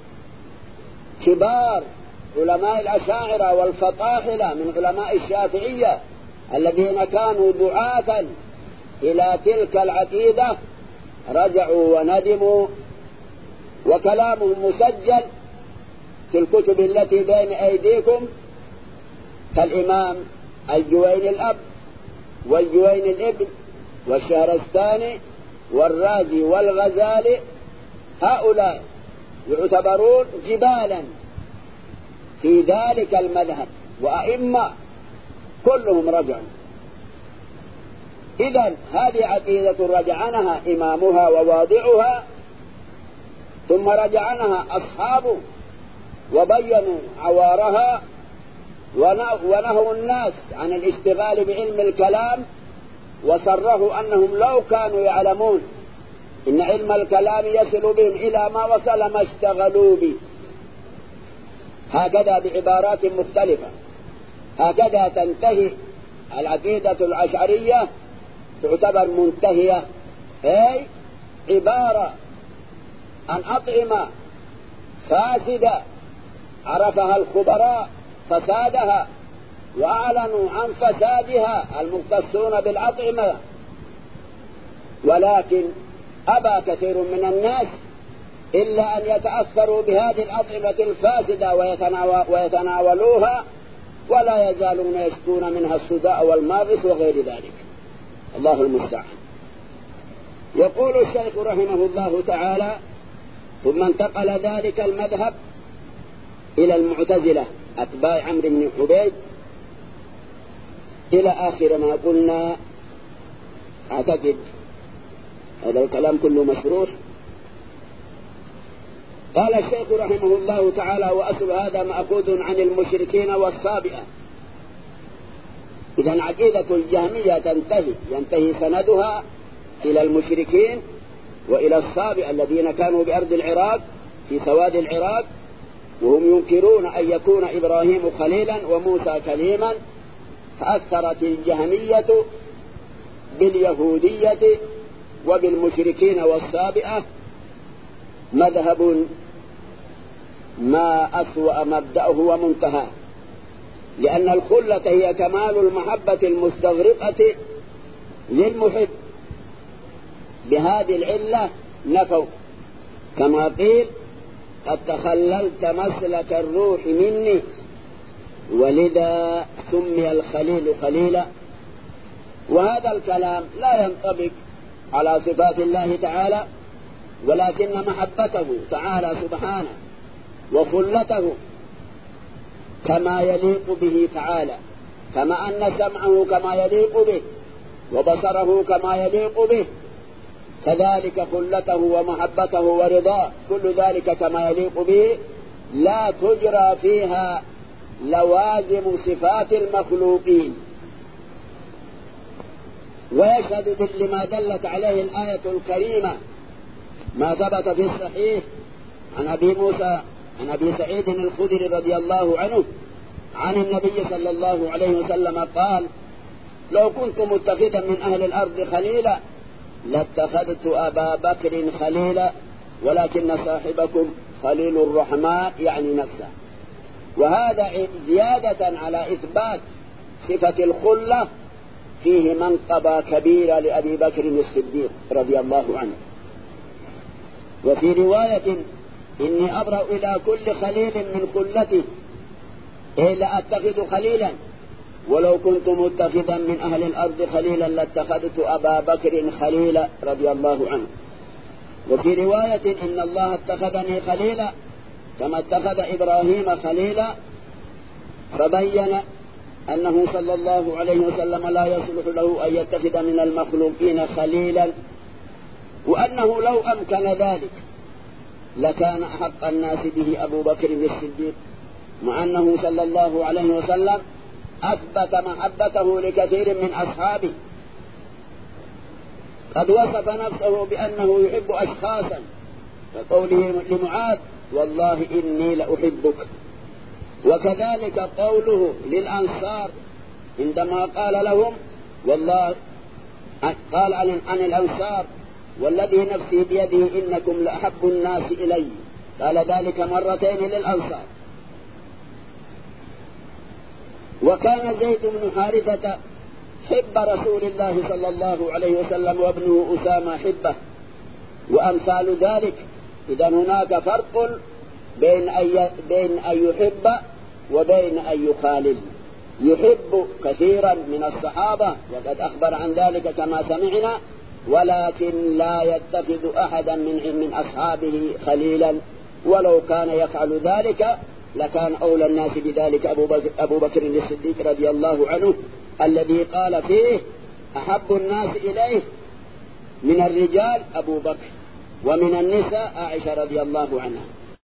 كبار علماء الأشاعرة والفطاحلة من علماء الشافعية الذين كانوا دعاة إلى تلك العقيدة رجعوا وندموا، وكلامهم مسجل في الكتب التي بين أيديكم كالإمام الجويني الأب والجويني الابن والشهرستاني والرازي والغزالي. هؤلاء يعتبرون جبالا في ذلك المذهب وأئمة كلهم رجعوا. إذن هذه عقيدة رجع عنها إمامها وواضعها، ثم رجع عنها أصحابه وبينوا عوارها ونهوا الناس عن الاشتغال بعلم الكلام، وصرحوا أنهم لو كانوا يعلمون إن علم الكلام يصل بهم إلى ما وصل ما اشتغلوا به. هكذا بعبارات مختلفة. هكذا تنتهي العقيدة الأشعرية، تعتبر منتهية، أي عبارة عن أطعمة فاسدة عرفها الخبراء فسادها وأعلنوا عن فسادها المختصون بالأطعمة، ولكن أبى كثير من الناس إلا أن يتأثروا بهذه الأطعمة الفاسدة ويتناولوها، ولا يزالون يشكون منها الصداع والماغص وغير ذلك. الله المستعان. يقول الشيخ رحمه الله تعالى: ثم انتقل ذلك المذهب إلى المعتزلة أتباع عمرو بن عبيد إلى آخر ما قلنا. أعتقد هذا الكلام كله مشروح. قال الشيخ رحمه الله تعالى: وأصل هذا مأخوذ عن المشركين والصابئة. إذن عقيدة الجهمية ينتهي سندها إلى المشركين وإلى الصابئة الذين كانوا بأرض العراق في سواد العراق، وهم ينكرون أن يكون إبراهيم خليلا وموسى كليما. فأثرت الجهمية باليهودية وبالمشركين والصابئة مذهب ما أسوأ مبدأه ومنتهى، لأن الخلة هي كمال المحبة المستغرقة للمحب. بهذه العلة نفوا، كما قيل قد تخللت مسلك الروح مني ولذا سمي الخليل خليلا. وهذا الكلام لا ينطبق على صفات الله تعالى، ولكن محبته تعالى سبحانه وخلته كما يليق به تعالى، كما أن سمعه كما يليق به وبصره كما يليق به، كذلك خلته ومحبته ورضاه كل ذلك كما يليق به، لا تجرى فيها لوازم صفات المخلوقين. ويشهد لما دلت عليه الآية الكريمة ما ثبت في الصحيح عن أبي سعيد الخدري رضي الله عنه عن النبي صلى الله عليه وسلم قال: لو كنت متخذا من أهل الأرض خليلا لاتخذت أبا بكر خليلا ولكن صاحبكم خليل الرحمن، يعني نفسه. وهذا زيادة على إثبات صفة الخلة فيه منقبة كبيرة لأبي بكر الصديق رضي الله عنه. وفي رواية: إني أبرأ إلى كل خليل من خلتي، إلا أتخذ خليلا، ولو كنت متخذا من أهل الأرض خليلا لاتخذت أبا بكر خليلا رضي الله عنه. وفي رواية: إن الله اتخذني خليلا كما اتخذ إبراهيم خليلا، فبين أنه صلى الله عليه وسلم لا يصلح له أن يتخذ من المخلوقين خليلا، وأنه لو أمكن ذلك لكان أحق الناس به أبو بكر الصديق، مع أنه صلى الله عليه وسلم أثبت محبته لكثير من أصحابه. قد وصف نفسه بأنه يحب أشخاصا كقوله لمعاذ: والله إني لأحبك. وكذلك قوله للأنصار عندما قال لهم والله قال عن الأنصار: والذي نفسي بيده إنكم لأحب الناس إلي. قال ذلك مرتين للأنصار. وكان زيد بن حارثة حب رسول الله صلى الله عليه وسلم، وابنه أسامة حبه، وأمثال ذلك. إذا هناك فرق بين أن يحب وبين أن يخالل. يحب كثيرا من الصحابة وقد أخبر عن ذلك كما سمعنا، ولكن لا يتخذ أحدا من أصحابه خليلا، ولو كان يفعل ذلك لكان أولى الناس بذلك أبو بكر الصديق رضي الله عنه، الذي قال فيه: أحب الناس إليه من الرجال أبو بكر، ومن النساء عائشة رضي الله عنها.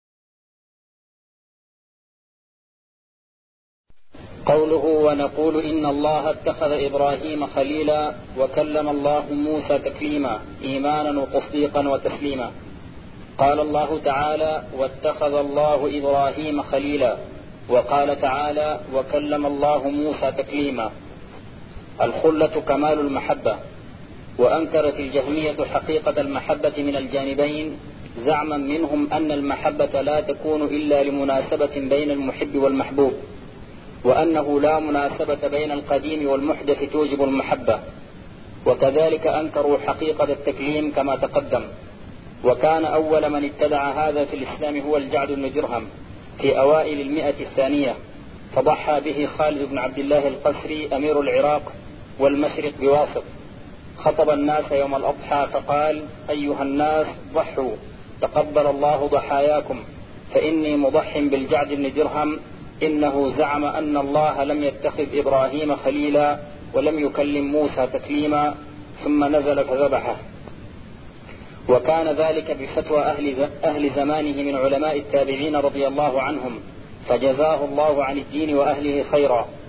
قوله: ونقول إن الله اتخذ إبراهيم خليلا وكلم الله موسى تكليما، إيمانا وتصديقا وتسليما. قال الله تعالى: واتخذ الله إبراهيم خليلا، وقال تعالى: وكلم الله موسى تكليما. الخلة كمال المحبة. وأنكرت الجهمية حقيقة المحبة من الجانبين، زعما منهم أن المحبة لا تكون إلا لمناسبة بين المحب والمحبوب، وأنه لا مناسبة بين القديم والمحدث توجب المحبة. وكذلك أنكروا حقيقة التكليم كما تقدم. وكان أول من اتبع هذا في الإسلام هو الجعد بن درهم في أوائل 100 فضحى به خالد بن عبد الله القسري أمير العراق والمشرق بواسط. خطب الناس يوم الأضحى فقال: أيها الناس ضحوا تقبل الله ضحاياكم، فإني مضح بالجعد بن درهم، إنه زعم أن الله لم يتخذ إبراهيم خليلا ولم يكلم موسى تكليما، ثم نزل فذبحه. وكان ذلك بفتوى أهل زمانه من علماء التابعين رضي الله عنهم، فجزاه الله عن الدين وأهله خيرا.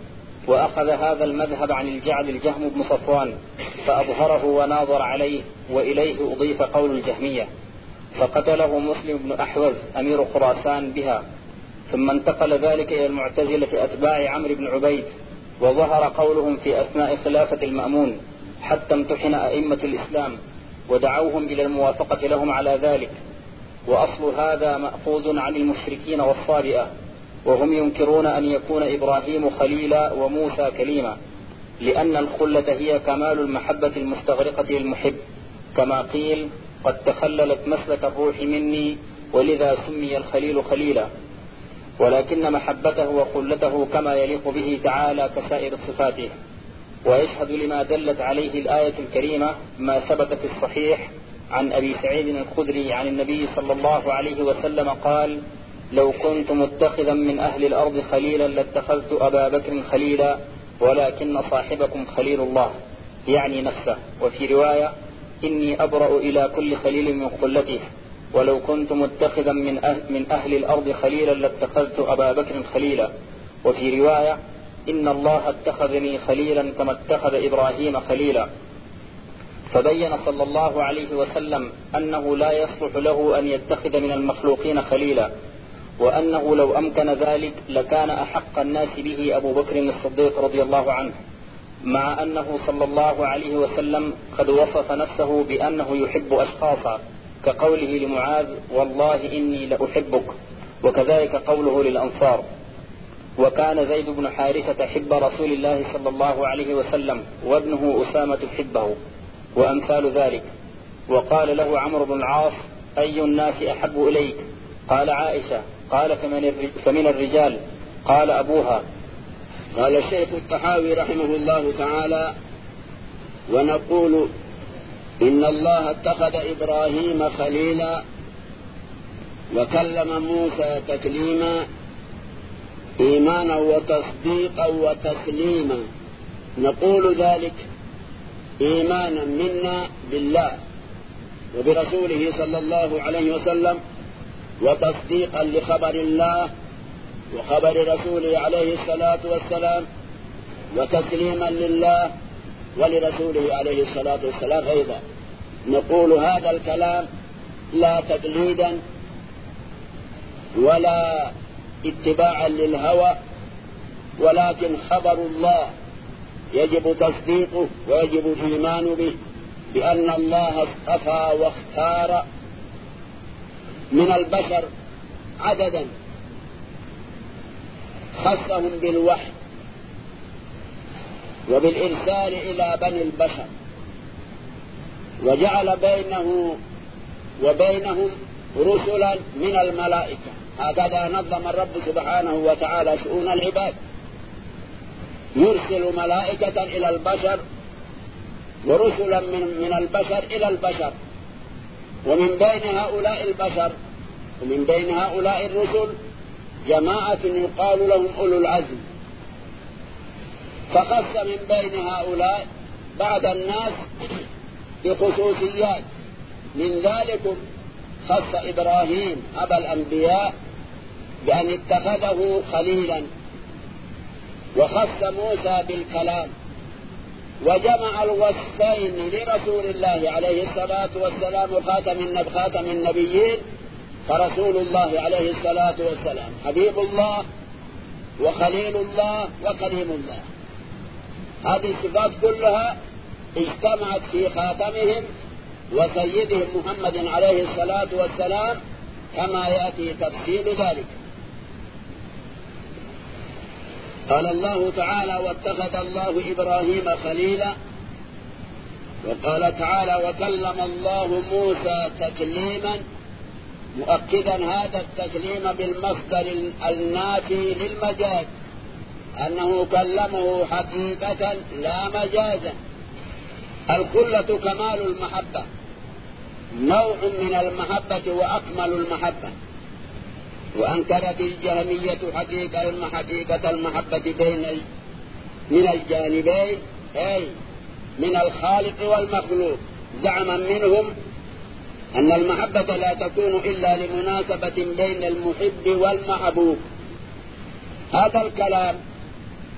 وأخذ هذا المذهب عن الجعد الجهم بن صفوان فأظهره وناظر عليه، وإليه أضيف قول الجهمية، فقتله مسلم بن أحوز أمير خراسان بها، ثم انتقل ذلك إلى المعتزلة أتباع عمرو بن عبيد، وظهر قولهم في أثناء خلافة المأمون حتى امتحن أئمة الإسلام ودعوهم إلى الموافقة لهم على ذلك. وأصل هذا مأخوذ عن المشركين والصابئة، وهم ينكرون أن يكون إبراهيم خليلا وموسى كليما، لأن الخلة هي كمال المحبة المستغرقة للمحب، كما قيل قد تخللت مسلك الروح مني ولذا سمي الخليل خليلا، ولكن محبته وخلته كما يليق به تعالى كسائر صفاته. ويشهد لما دلت عليه الآية الكريمة ما ثبت في الصحيح عن أبي سعيد الخدري عن النبي صلى الله عليه وسلم قال: لو كنت متخذا من أهل الأرض خليلا لاتخذت أبا بكر خليلا ولكن صاحبكم خليل الله، يعني نفسه. وفي رواية: إني أبرأ إلى كل خليل من خلته، ولو كنت متخذا من أهل الأرض خليلا لاتخذت أبا بكر خليلا. وفي رواية: إن الله اتخذني خليلا كما اتخذ إبراهيم خليلا. فبين صلى الله عليه وسلم أنه لا يصلح له أن يتخذ من المخلوقين خليلا، وأنه لو أمكن ذلك لكان أحق الناس به أبو بكر الصديق رضي الله عنه، مع أنه صلى الله عليه وسلم قد وصف نفسه بأنه يحب أشخاصا، كقوله لمعاذ: والله إني لأحبك، وكذلك قوله للأنصار. وكان زيد بن حارثة حب رسول الله صلى الله عليه وسلم، وابنه أسامة حبه، وأمثال ذلك. وقال له عمرو بن العاص: أي الناس أحب إليك؟ قال: عائشة. قال: فمن الرجال؟ قال: أبوها. قال الشيخ الطحاوي رحمه الله تعالى: ونقول إن الله اتخذ إبراهيم خليلا وكلم موسى تكليما، إيمانا وتصديقا وتسليما. نقول ذلك إيمانا منا بالله وبرسوله صلى الله عليه وسلم، وتصديقا لخبر الله وخبر رسوله عليه الصلاة والسلام، وتسليما لله ولرسوله عليه الصلاة والسلام أيضا. نقول هذا الكلام لا تقليدا ولا اتباعا للهوى، ولكن خبر الله يجب تصديقه ويجب الإيمان به، بأن الله اصطفى واختار من البشر عددا خصهم بالوحي وبالإرسال إلى بني البشر، وجعل بينه وبينهم رسلا من الملائكة. هكذا نظم الرب سبحانه وتعالى شؤون العباد، يرسل ملائكة إلى البشر ورسلا من البشر إلى البشر، ومن بين هؤلاء البشر ومن بين هؤلاء الرسل جماعة يقال لهم أولو العزم، فخص من بين هؤلاء بعض الناس بخصوصيات. من ذلك خص إبراهيم أبا الأنبياء بأن اتخذه خليلا، وخص موسى بالكلام، وجمع الوصفين لرسول الله عليه الصلاة والسلام خاتم النبيين، فرسول الله عليه الصلاة والسلام حبيب الله وخليل الله وكليم الله. هذه الصفات كلها اجتمعت في خاتمهم وسيدهم محمد عليه الصلاة والسلام، كما يأتي تفصيل ذلك. قال الله تعالى: واتخذ الله إبراهيم خليلا. وقال تعالى: وكلم الله موسى تكليما، مؤكدا هذا التكليم بالمصدر النافي للمجاز، أنه كلمه حقيقة لا مجازا. الخلة كمال المحبة، نوع من المحبة وأكمل المحبة. وأنكرت الجهمية حقيقة المحبة من الجانبين، أي من الخالق والمخلوق. زعما منهم أن المحبة لا تكون إلا لمناسبة بين المحب والمحبوب. هذا الكلام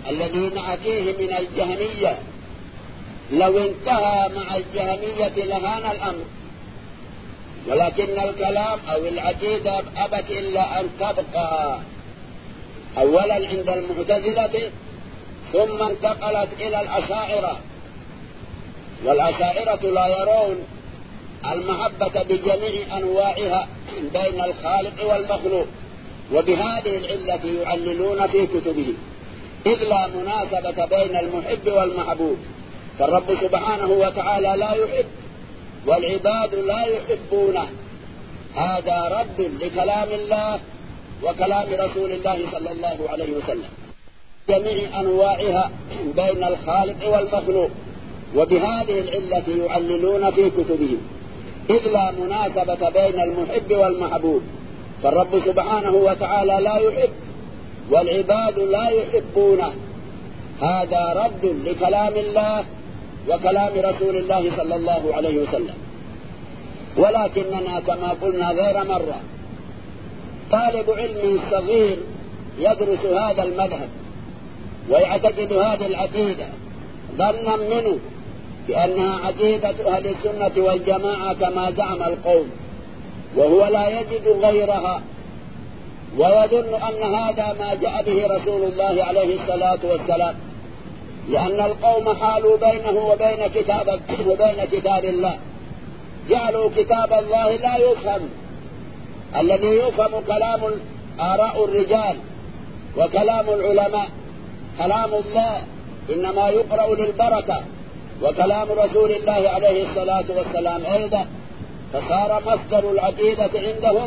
الذي نعتيه من الجهمية لو انتهى مع الجهمية لهان الأمر، ولكن الكلام أو العقيدة أبت إلا أن تبقى أولا عند المعتزلة، ثم انتقلت إلى الأشاعرة، والأشاعرة لا يرون المحبة بجميع أنواعها بين الخالق والمخلوق، وبهذه العلة يعللون في كتبهم إذ لا مناسبة بين المحب والمحبوب، فالرب سبحانه وتعالى لا يحب والعباد لا يحبونه. هذا رد لكلام الله وكلام رسول الله صلى الله عليه وسلم جميع أنواعها بين الخالق والمخلوق، وبهذه العلة يعللون في كتبهم إذ لا مناسبة بين المحب والمحبوب، فالرب سبحانه وتعالى لا يحب والعباد لا يحبونه. هذا رد لكلام الله وكلام رسول الله صلى الله عليه وسلم. ولكننا كما قلنا غير مرة، طالب علم صغير يدرس هذا المذهب ويعتقد هذه العقيدة ظنا منه بأنها عقيدة أهل السنة والجماعة كما زعم القوم، وهو لا يجد غيرها، ويظن أن هذا ما جاء به رسول الله عليه الصلاة والسلام، لأن القوم حالوا بينه وبين كتاب الله، جعلوا كتاب الله لا يفهم، الذي يفهم كلام آراء الرجال وكلام العلماء. كلام الله إنما يقرأ للبركة، وكلام رسول الله عليه الصلاة والسلام أيضا، فصار مصدر العقيدة عندهم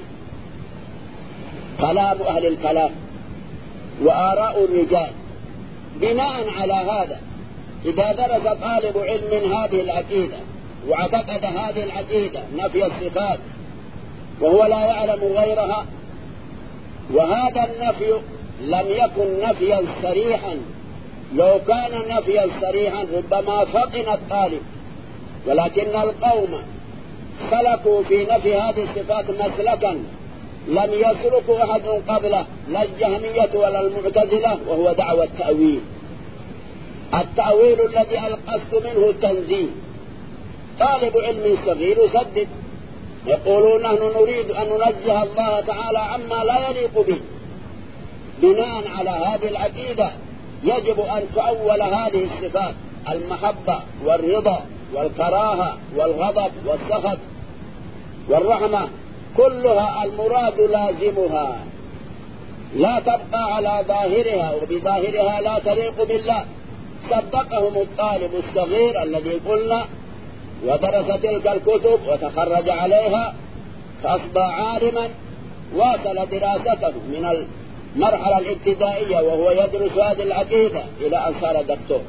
كلام أهل الكلام وآراء الرجال. بناء على هذا إذا درس طالب علم هذه العقيدة واعتقد هذه العقيدة نفي الصفات وهو لا يعلم غيرها، وهذا النفي لم يكن نفيا صريحا، لو كان نفيا صريحا ربما فطن الطالب، ولكن القوم سلكوا في نفي هذه الصفات مسلكا لم يسلكوا أحد قبله، لا الجهمية ولا المعتزلة، وهو دعوى التأويل. التأويل الذي القصد منه التنزيه. طالب علم صغير يسدد يقولون نحن نريد أن ننزه الله تعالى عما لا يليق به. بناء على هذه العقيدة يجب أن تؤول هذه الصفات: المحبة والرضا والكراهة والغضب والسخط والرحمة، كلها المراد لازمها، لا تبقى على ظاهرها، وبظاهرها لا تليق بالله. صدقهم الطالب الصغير الذي قلنا ودرس تلك الكتب وتخرج عليها فأصبح عالما، واصل دراسته من المرحلة الابتدائية وهو يدرس هذه العقيدة إلى أن صار دكتور.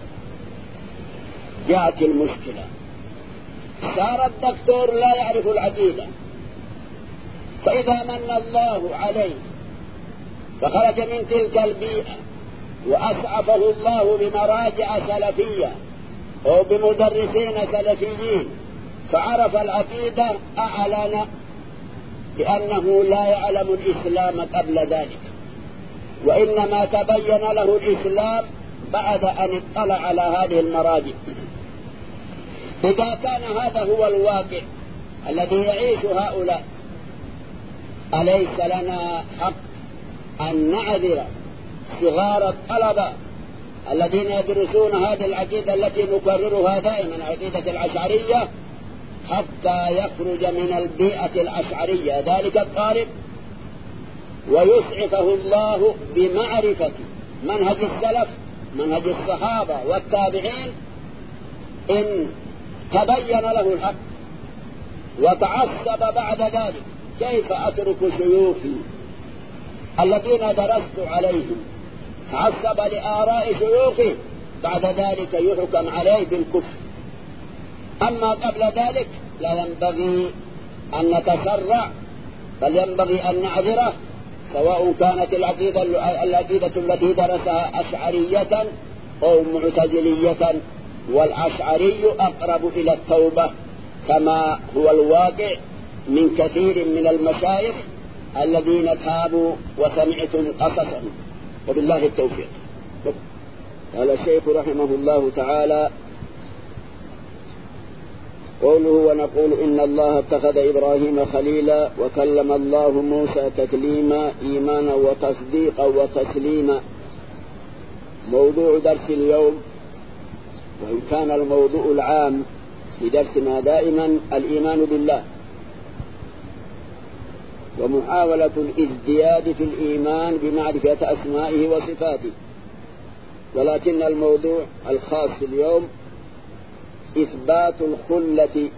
جاءت المشكلة، صار الدكتور لا يعرف العقيدة، فإذا من الله عليه فخرج من تلك البيئة وأسعفه الله بمراجع سلفية أو بمدرسين سلفيين فعرف العقيدة، أعلن بأنه لا يعلم الإسلام قبل ذلك، وإنما تبين له الإسلام بعد أن اطلع على هذه المراجع. إذا كان هذا هو الواقع الذي يعيش هؤلاء، أليس لنا حق أن نعذر صغار الطلبة الذين يدرسون هذه العقيدة التي نكررها دائما، عقيدة الأشعرية، حتى يخرج من البيئة الأشعرية ذلك الطالب ويسعفه الله بمعرفة منهج السلف، منهج الصحابة والتابعين، إن تبين له الحق وتعصب بعد ذلك. كيف أترك شيوخي الذين درست عليهم، تعصب لآراء شيوخي، بعد ذلك يحكم عليه بالكفر؟ أما قبل ذلك لا ينبغي أن نتسرع، بل ينبغي أن نعذره، سواء كانت العقيدة التي درسها أشعرية أو معتزلية، والأشعري أقرب إلى التوبة كما هو الواقع من كثير من المشايخ الذين تابوا وسمعتم قصصهم، وبالله التوفيق. قال الشيخ رحمه الله تعالى: قوله ونقول إن الله اتخذ إبراهيم خليلا وكلم الله موسى تكليما إيمانا وتصديقا وتسليما. موضوع درس اليوم، وإن كان الموضوع العام لدرسنا دائما الإيمان بالله ومحاولة الازدياد في الإيمان بمعرفة أسمائه وصفاته، ولكن الموضوع الخاص اليوم إثبات الخلة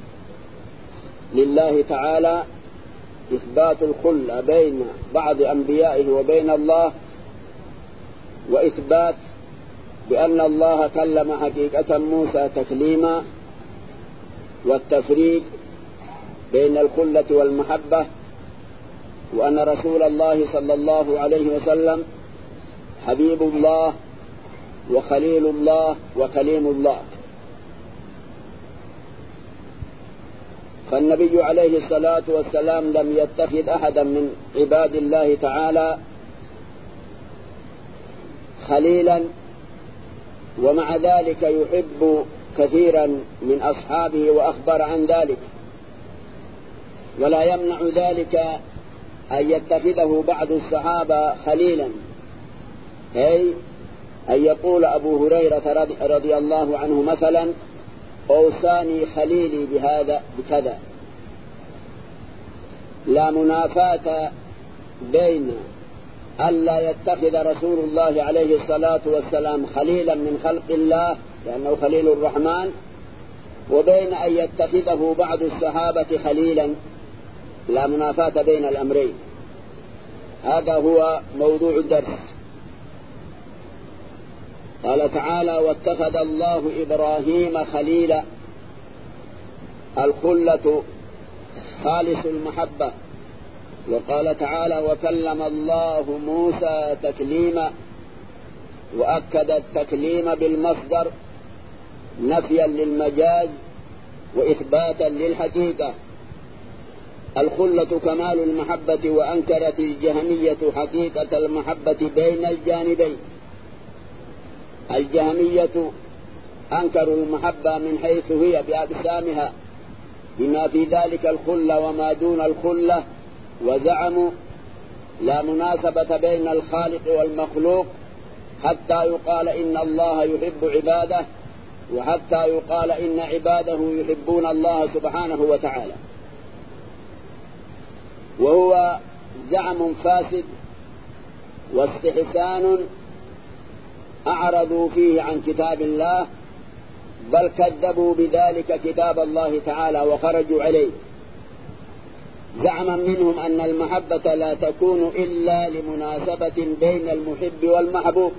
لله تعالى، إثبات الخلة بين بعض أنبيائه وبين الله، وإثبات بأن الله كلم حقيقة موسى تكليما، والتفريق بين الخلة والمحبة، وأن رسول الله صلى الله عليه وسلم حبيب الله وخليل الله وكليم الله. فالنبي عليه الصلاة والسلام لم يتخذ أحدا من عباد الله تعالى خليلا، ومع ذلك يحب كثيرا من أصحابه وأخبر عن ذلك، ولا يمنع ذلك أن يتخذه بعض الصحابة خليلا، أي أن يقول أبو هريرة رضي الله عنه مثلا: أوصاني خليلي بهذا بكذا. لا منافاة بين ألا يتخذ رسول الله عليه الصلاة والسلام خليلا من خلق الله لأنه خليل الرحمن، وبين أن يتخذه بعض الصحابة خليلا، لا منافاة بين الأمرين. هذا هو موضوع الدرس. قال تعالى: واتخذ الله إبراهيم خليلا. الخلة خالص المحبة. وقال تعالى: وكلم الله موسى تكليما، وأكد التكليم بالمصدر نفيا للمجاز وإثباتا للحقيقة. الخلة كمال المحبة، وأنكرت الجهمية حقيقة المحبة بين الجانبين. الجهمية أنكروا المحبة من حيث هي بأقسامها بما في ذلك الخلة وما دون الخلة، وزعموا لا مناسبة بين الخالق والمخلوق، حتى يقال إن الله يحب عباده، وحتى يقال إن عباده يحبون الله سبحانه وتعالى. وهو زعم فاسد واستحسان أعرضوا فيه عن كتاب الله، بل كذبوا بذلك كتاب الله تعالى وخرجوا عليه. زعما منهم أن المحبة لا تكون إلا لمناسبة بين المحب والمحبوب،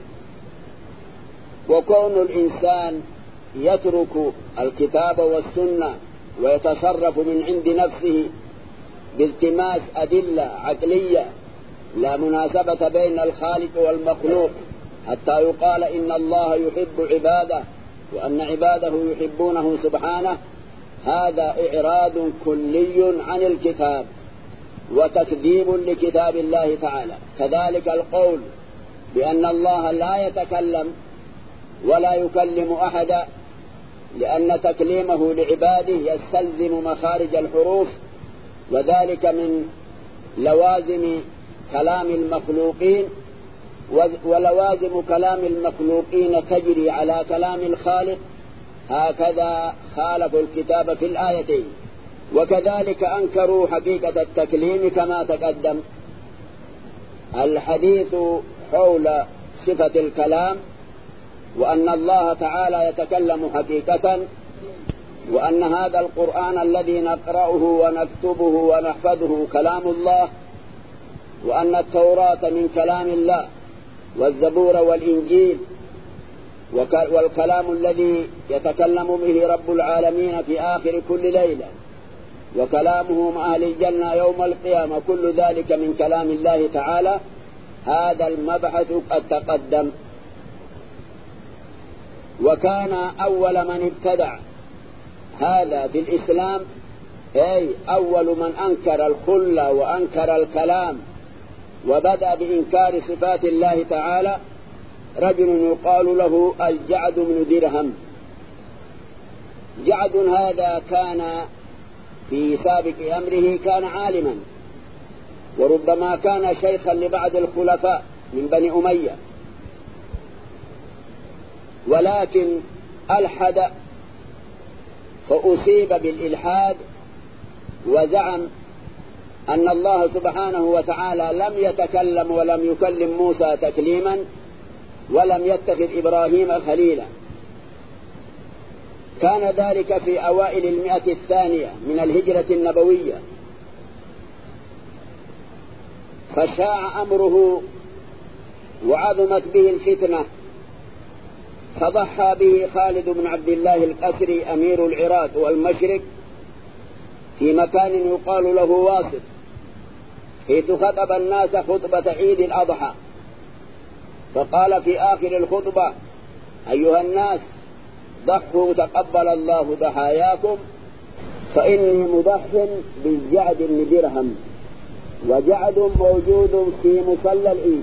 وكون الإنسان يترك الكتاب والسنة ويتصرف من عند نفسه بالتماس أدلة عقلية لا مناسبة بين الخالق والمخلوق، حتى يقال إن الله يحب عباده وأن عباده يحبونه سبحانه، هذا إعراض كلي عن الكتاب وتكذيب لكتاب الله تعالى. كذلك القول بأن الله لا يتكلم ولا يكلم أحدا، لأن تكليمه لعباده يستلزم مخارج الحروف، وذلك من لوازم كلام المخلوقين، ولوازم كلام المخلوقين تجري على كلام الخالق. هكذا خالفوا الكتاب في الآيتين. وكذلك أنكروا حقيقة التكليم كما تقدم. الحديث حول صفة الكلام، وأن الله تعالى يتكلم حقيقة، وأن هذا القرآن الذي نقرأه ونكتبه ونحفظه كلام الله، وأن التوراة من كلام الله، والزبور والإنجيل، والكلام الذي يتكلم به رب العالمين في آخر كل ليلة، وكلامه مع أهل الجنة يوم القيامة، كل ذلك من كلام الله تعالى. هذا المبحث قد تقدم. وكان أول من ابتدع هذا في الإسلام، أي أول من أنكر الخلة وأنكر الكلام وبدأ بإنكار صفات الله تعالى، رجل يقال له الجعد بن درهم. جعد هذا كان في سابق أمره كان عالما، وربما كان شيخا لبعض الخلفاء من بني أمية، ولكن ألحد فأصيب بالإلحاد، وزعم أن الله سبحانه وتعالى لم يتكلم ولم يكلم موسى تكليما، ولم يتخذ إبراهيم خليلا. كان ذلك في أوائل 100 الثانية من الهجرة النبوية، فشاع أمره وعظمت به الفتنة، فضحى به خالد بن عبد الله القسري أمير العراق والمشرق في مكان يقال له واسط، حيث خطب الناس خطبة عيد الأضحى، فقال في آخر الخطبة: أيها الناس، ضحوا تقبل الله ضحاياكم، فإني مضح بالجعد بن درهم، وجعد موجود في مصلى العيد.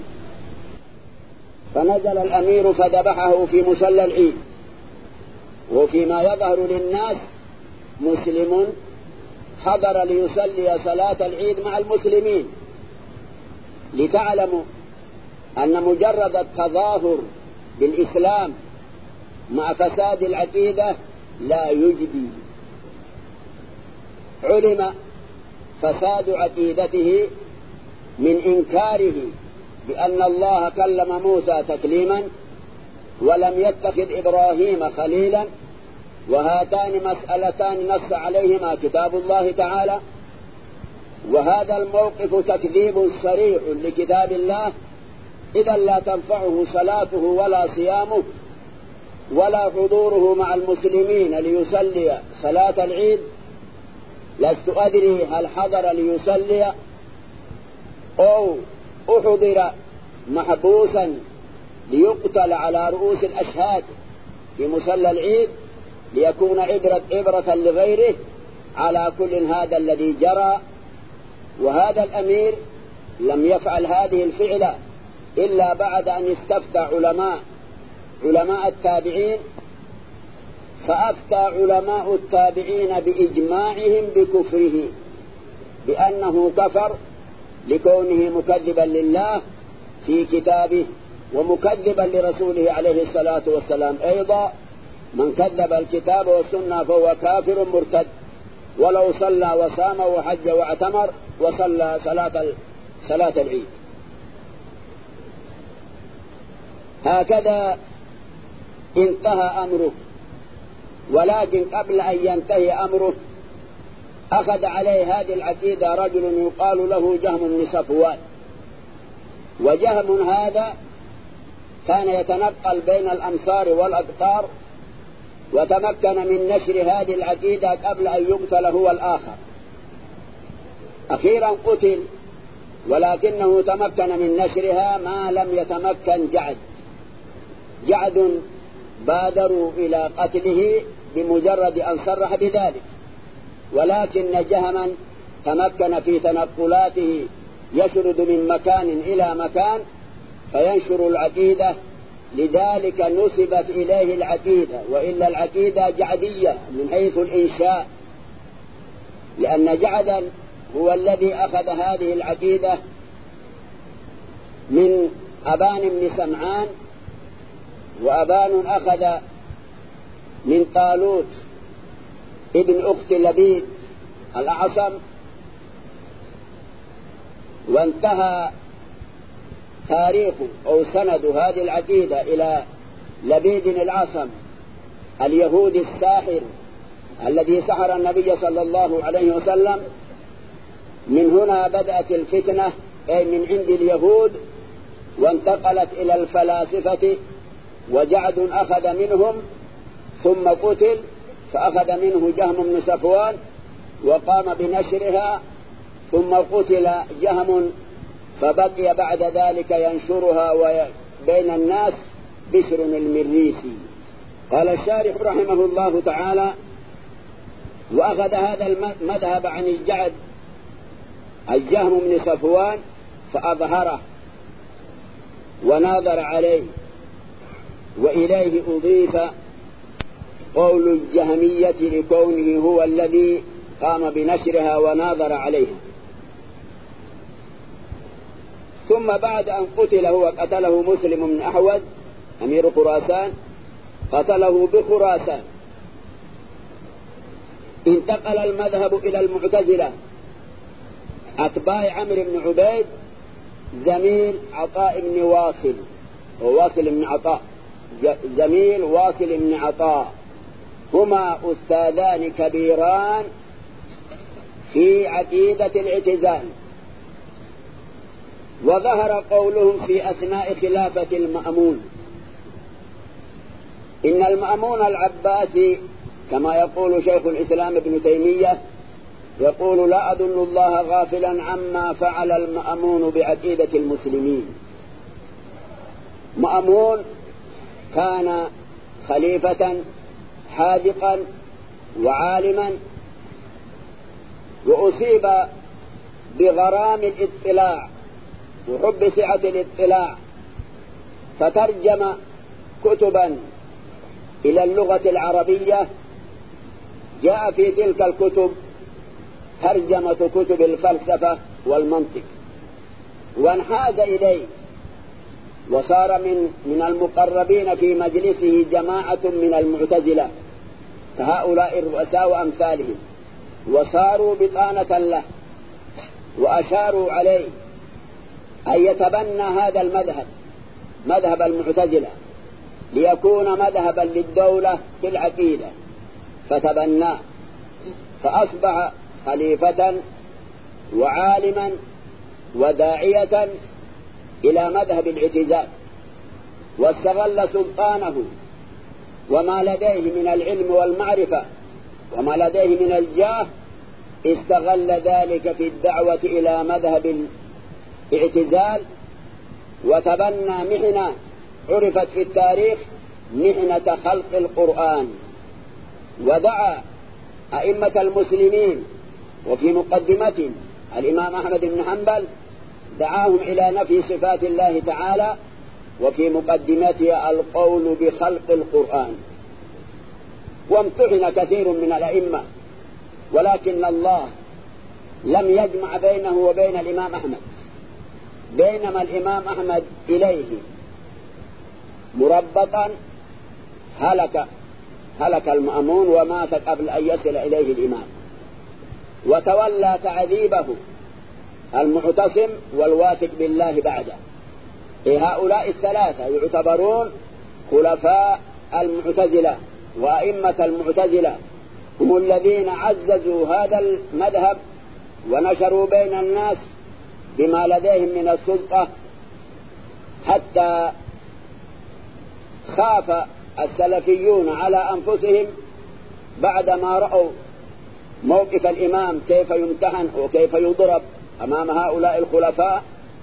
فنزل الأمير فذبحه في مصلى العيد، وفيما يظهر للناس مسلم حضر ليصلي صلاة العيد مع المسلمين، لتعلموا أن مجرد التظاهر بالإسلام مع فساد العقيدة لا يجدي. علم فساد عقيدته من إنكاره بأن الله كلم موسى تكليما ولم يتخذ إبراهيم خليلا، وهاتان مسألتان نص عليهما كتاب الله تعالى، وهذا الموقف تكذيب صريح لكتاب الله، إذا لا تنفعه صلاته ولا صيامه ولا حضوره مع المسلمين ليصلي صلاة العيد. لست أدري هل حضر ليصلي أو أحضر محبوسا ليقتل على رؤوس الأشهاد في مصلى العيد ليكون عبرة لغيره. على كل هذا الذي جرى، وهذا الأمير لم يفعل هذه الفعلة إلا بعد أن استفتى علماء التابعين، فأفتى علماء التابعين بإجماعهم بكفره، بأنه كفر لكونه مكذبا لله في كتابه ومكذبا لرسوله عليه الصلاة والسلام. أيضا من كذب الكتاب والسنة فهو كافر مرتد، ولو صلى وصام وحج واعتمر وصلى صلاة العيد. هكذا انتهى أمره، ولكن قبل أن ينتهي أمره أخذ عليه هذه العقيدة رجل يقال له جهم بن صفوان. وجهم هذا كان يتنقل بين الأمصار والأقطار، وتمكن من نشر هذه العقيدة قبل أن يقتل هو الآخر. أخيرا قتل، ولكنه تمكن من نشرها ما لم يتمكن جعد بادروا إلى قتله بمجرد أن صرح بذلك، ولكن جهما تمكن في تنقلاته يشرد من مكان إلى مكان فينشر العقيدة، لذلك نسبت إليه العقيدة، وإلا العقيدة جعدية من حيث الإنشاء، لأن جعدا هو الذي أخذ هذه العقيدة من أبان بن سمعان، وأبان أخذ من طالوت ابن أخت لبيد الأعصم. وانتهى تاريخ أو سند هذه العقيدة إلى لبيد الأعصم اليهودي الساحر الذي سحر النبي صلى الله عليه وسلم. من هنا بدأت الفتنة، أي من عند اليهود، وانتقلت إلى الفلاسفة، وجعد أخذ منهم ثم قتل، فأخذ منه جهم بن صفوان وقام بنشرها، ثم قتل جهم، فبقي بعد ذلك ينشرها بين الناس بشر المريسي. قال الشارح رحمه الله تعالى: وأخذ هذا المذهب عن الجعد الجهم بن صفوان فأظهره وناظر عليه وإليه أضيف قول الجهمية لكونه هو الذي قام بنشرها وناظر عليها. ثم بعد أن قتل هو قتله مسلم بن أحوذ أمير خراسان، قتله بخراسان، انتقل المذهب إلى المعتزلة أتباع عمرو بن عبيد زميل عطاء بن واصل، وواصل بن عطاء زميل واصل بن عطاء، هما أستاذان كبيران في عقيدة الاعتزال. وظهر قولهم في أثناء خلافة المأمون، إن المأمون العباسي كما يقول شيخ الإسلام ابن تيمية، يقول لا أظن الله غافلا عما فعل المأمون بعقيدة المسلمين. مأمون كان خليفة حاذقا وعالما، وأصيب بغرام الاطلاع وحب سعة الاطلاع، فترجم كتبا إلى اللغة العربية. جاء في تلك الكتب ترجمة كتب الفلسفة والمنطق، وانحاز إليه، وصار من المقربين في مجلسه جماعة من المعتزلة كهؤلاء الرؤساء وأمثالهم، وصاروا بطانة له، وأشاروا عليه أن يتبنى هذا المذهب، مذهب المعتزلة، ليكون مذهبا للدولة في العقيدة، فتبناه، فأصبح خليفة وعالما وداعية إلى مذهب الاعتزال، واستغل سلطانه وما لديه من العلم والمعرفة وما لديه من الجاه، استغل ذلك في الدعوة إلى مذهب الاعتزال، وتبنى محنة عرفت في التاريخ محنة خلق القرآن، ودعا أئمة المسلمين، وفي مقدمتهم الإمام أحمد بن حنبل دعاهم إلى نفي صفات الله تعالى، وفي مقدمتها القول بخلق القرآن. وامتحن كثير من الأئمة، ولكن الله لم يجمع بينه وبين الإمام أحمد، بينما الإمام أحمد إليه مربطا هلك المأمون ومات قبل أن يصل إليه الإمام، وتولى تعذيبه المعتصم والواثق بالله بعده. هؤلاء الثلاثة يعتبرون خلفاء المعتزلة وأئمة المعتزلة، هم الذين عززوا هذا المذهب ونشروا بين الناس بما لديهم من السلطة، حتى خاف السلفيون على أنفسهم بعدما رأوا موقف الإمام كيف يمتحن وكيف يضرب أمام هؤلاء الخلفاء،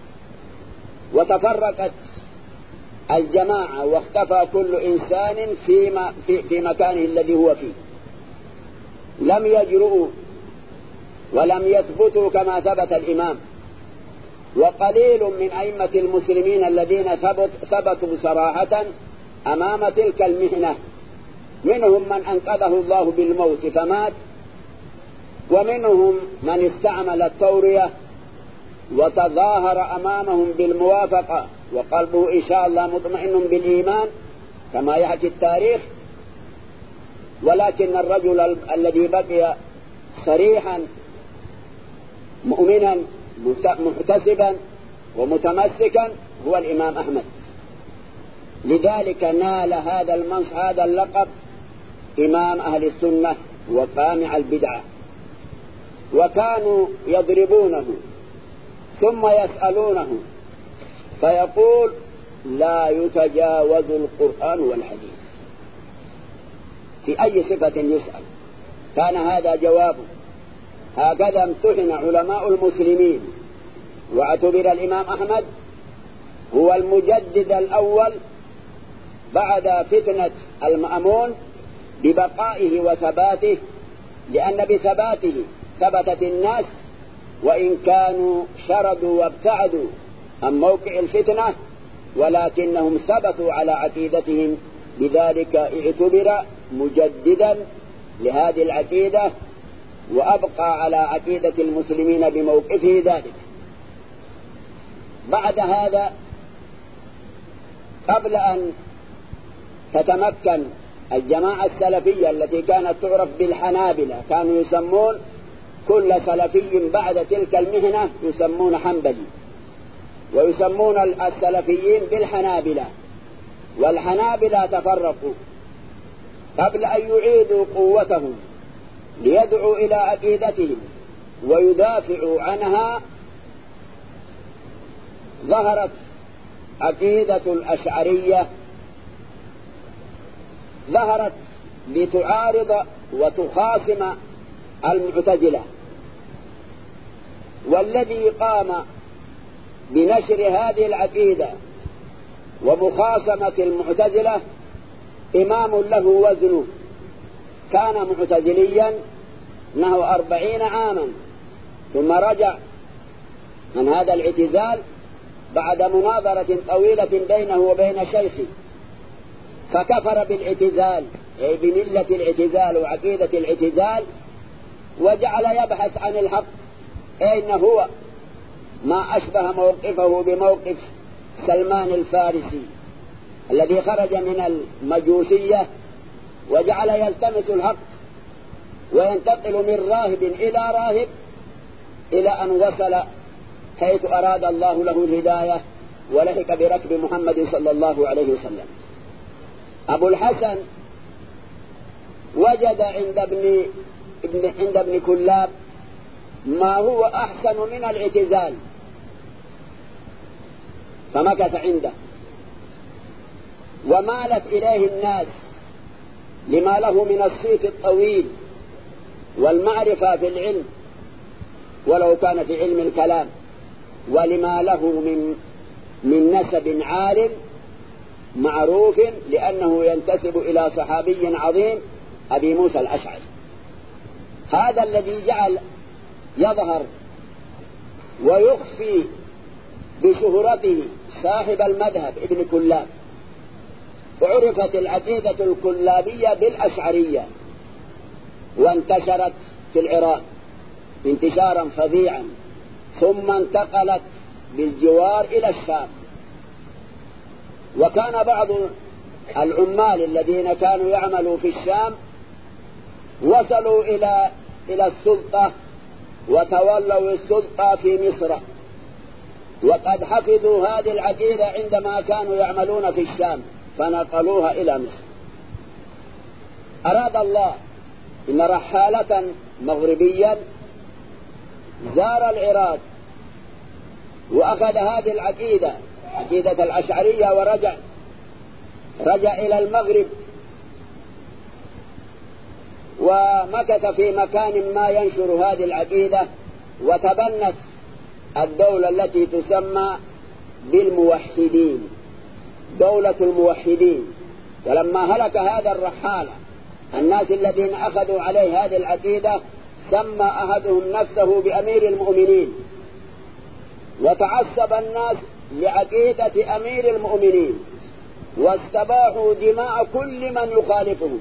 وتفرقت الجماعة واختفى كل إنسان في مكانه الذي هو فيه، لم يجرؤوا ولم يثبتوا كما ثبت الإمام. وقليل من أئمة المسلمين الذين ثبتوا صراحة أمام تلك المحنة، منهم من أنقذه الله بالموت فمات، ومنهم من استعمل التورية وتظاهر أمامهم بالموافقة وقلبه إن شاء الله مطمئن بالإيمان كما يحكي التاريخ، ولكن الرجل الذي بقي صريحا مؤمنا محتسبا ومتمسكا هو الإمام أحمد. لذلك نال هذا اللقب إمام أهل السنة وقامع البدعة. وكانوا يضربونه ثم يسألونه فيقول لا يتجاوز القرآن والحديث، في أي صفة يسأل كان هذا جوابه. هكذا امتحن علماء المسلمين، واعتبر الإمام أحمد هو المجدد الأول بعد فتنة المأمون ببقائه وثباته، لأن بثباته ثبتت الناس، وإن كانوا شردوا وابتعدوا عن موقع الفتنة ولكنهم ثبتوا على عقيدتهم، لذلك اعتبر مجددا لهذه العقيدة وأبقى على عقيدة المسلمين بموقفه ذلك. بعد هذا، قبل أن تتمكن الجماعة السلفية التي كانت تعرف بالحنابلة، كانوا يسمون كل سلفي بعد تلك المهنة يسمون حنبلي، ويسمون السلفيين بالحنابلة. والحنابلة تفرقوا قبل أن يعيدوا قوتهم ليدعوا إلى عقيدتهم ويدافعوا عنها. ظهرت عقيدة الأشعرية، ظهرت لتعارض وتخاصم المعتزلة، والذي قام بنشر هذه العقيدة ومخاصمة المعتزلة إمام له وزنه، كان معتزليا نحو 40 عاما، ثم رجع من هذا الاعتزال بعد مناظرة طويلة بينه وبين شيخه، فكفر بالاعتزال، أي بملة الاعتزال وعقيدة الاعتزال، وجعل يبحث عن الحق، أين هو، ما أشبه موقفه بموقف سلمان الفارسي الذي خرج من المجوسية وجعل يلتمس الحق وينتقل من راهب إلى راهب إلى أن وصل حيث أراد الله له الهداية ولحق بركب محمد صلى الله عليه وسلم. أبو الحسن وجد عند ابن كلاب ما هو أحسن من الاعتزال، فمكث عنده، ومالت إليه الناس لما له من الصيت الطويل والمعرفة في العلم ولو كان في علم الكلام، ولما له من نسب عال معروف، لأنه ينتسب إلى صحابي عظيم أبي موسى الأشعري. هذا الذي جعل يظهر ويخفي بشهرته صاحب المذهب ابن كلاب، وعرفت العقيدة الكلابية بالأشعرية، وانتشرت في العراق انتشارا فظيعا، ثم انتقلت بالجوار إلى الشام. وكان بعض العمال الذين كانوا يعملوا في الشام وصلوا إلى السلطة وتولوا السلطة في مصر، وقد حفظوا هذه العقيدة عندما كانوا يعملون في الشام فنقلوها إلى مصر. أراد الله إن رحالة مغربيا زار العراق وأخذ هذه العقيدة، عقيدة الأشعرية، رجع إلى المغرب، ومكث في مكان ما ينشر هذه العقيدة، وتبنت الدولة التي تسمى بالموحدين، دولة الموحدين. ولما هلك هذا الرحالة، الناس الذين أخذوا عليه هذه العقيدة سمى أحدهم نفسه بأمير المؤمنين، وتعصب الناس لعقيدة أمير المؤمنين واستباحوا دماء كل من يخالفهم.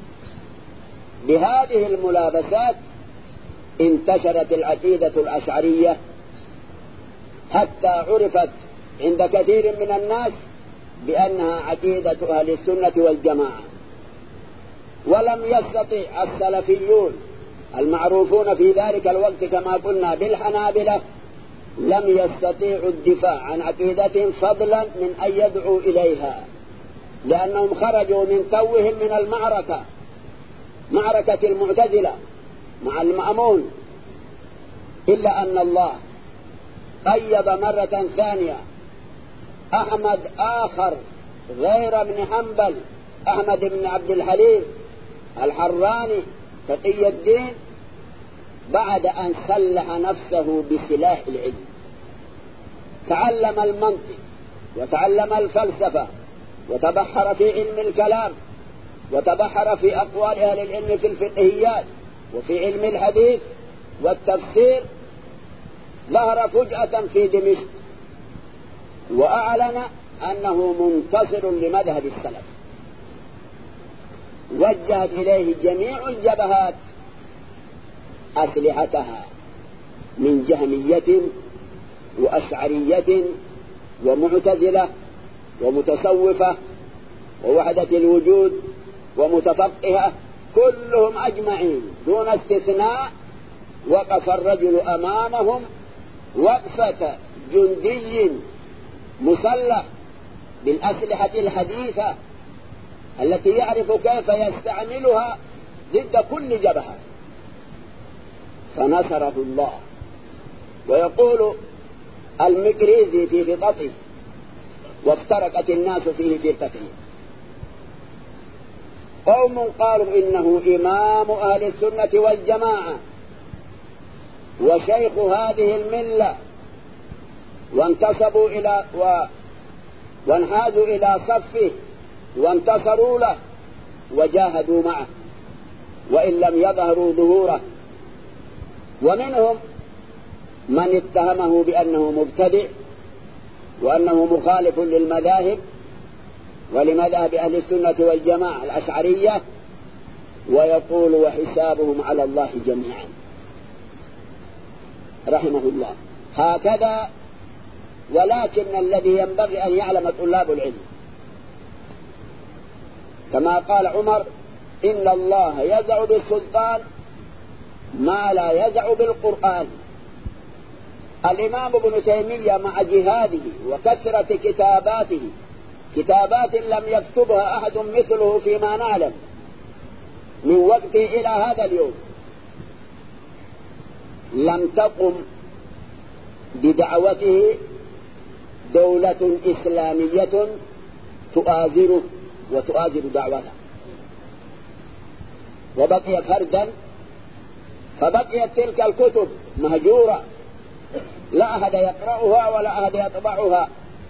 بهذه الملابسات انتشرت العقيدة الأشعرية حتى عرفت عند كثير من الناس بأنها عقيدة أهل السنة والجماعة. ولم يستطع السلفيون المعروفون في ذلك الوقت كما قلنا بالحنابلة، لم يستطيعوا الدفاع عن عقيدتهم فضلا من أن يدعوا إليها، لأنهم خرجوا من توهم من المعركة، معركة المعتزلة مع المأمون. إلا أن الله قيض مرة ثانية أحمد آخر غير ابن حنبل، أحمد بن عبد الحليم الحراني تقي الدين، بعد أن سلح نفسه بسلاح العلم، تعلم المنطق وتعلم الفلسفة وتبحر في علم الكلام وتبحر في أقوال أهل العلم في الفقهيات وفي علم الحديث والتفسير. ظهر فجأة في دمشق وأعلن أنه منتصر لمذهب السلف، وجهت إليه جميع الجبهات أسلحتها من جهمية وأشعرية ومعتزلة ومتصوفة ووحدة الوجود ومتفقهة، كلهم أجمعين دون استثناء وقف الرجل أمامهم وقفة جندي مسلح بالأسلحة الحديثة التي يعرف كيف يستعملها ضد كل جبهة، فنصره الله. ويقول المكريزي في خططه: وافترقت الناس فيه فرقتين، قوم قالوا إنه إمام أهل السنة والجماعة وشيخ هذه الملة، وانتصبوا إلى وانحازوا إلى صفه وانتصروا له وجاهدوا معه وإن لم يظهروا ظهوره. ومنهم من اتهمه بأنه مبتدع وأنه مخالف للمذاهب ولمذهب أهل السنة والجماعة الأشعرية، ويقول وحسابهم على الله جميعا رحمه الله. هكذا، ولكن الذي ينبغي أن يعلم طلاب العلم كما قال عمر: إن الله يزع بالسلطان ما لا يزع بالقرآن. الإمام ابن تيمية مع جهاده وكثرة كتاباته، كتابات لم يكتبها أحد مثله فيما نعلم من وقته إلى هذا اليوم، لم تقم بدعوته دولة إسلامية تؤازره وتؤازر دعوته، وبقي فردا، فبقيت تلك الكتب مهجورة، لا أحد يقرأها ولا أحد يطبعها،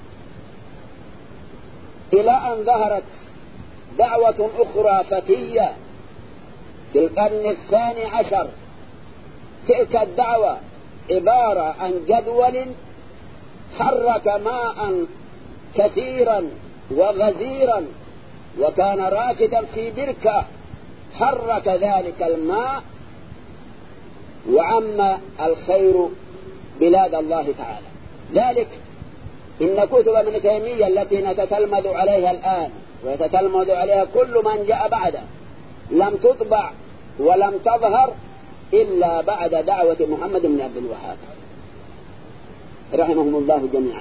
إلى أن ظهرت دعوة أخرى فتية في القرن الثاني عشر. تلك الدعوة عبارة عن جدول حرك ماء كثيرا وغزيرا، وكان راكدا في بركة، حرك ذلك الماء وعم الخير بلاد الله تعالى. ذلك إن كتب ابن تيمية التي نتتلمذ عليها الآن ويتتلمذ عليها كل من جاء بعده لم تطبع ولم تظهر إلا بعد دعوة محمد بن عبد الوهاب رحمهم الله جميعا.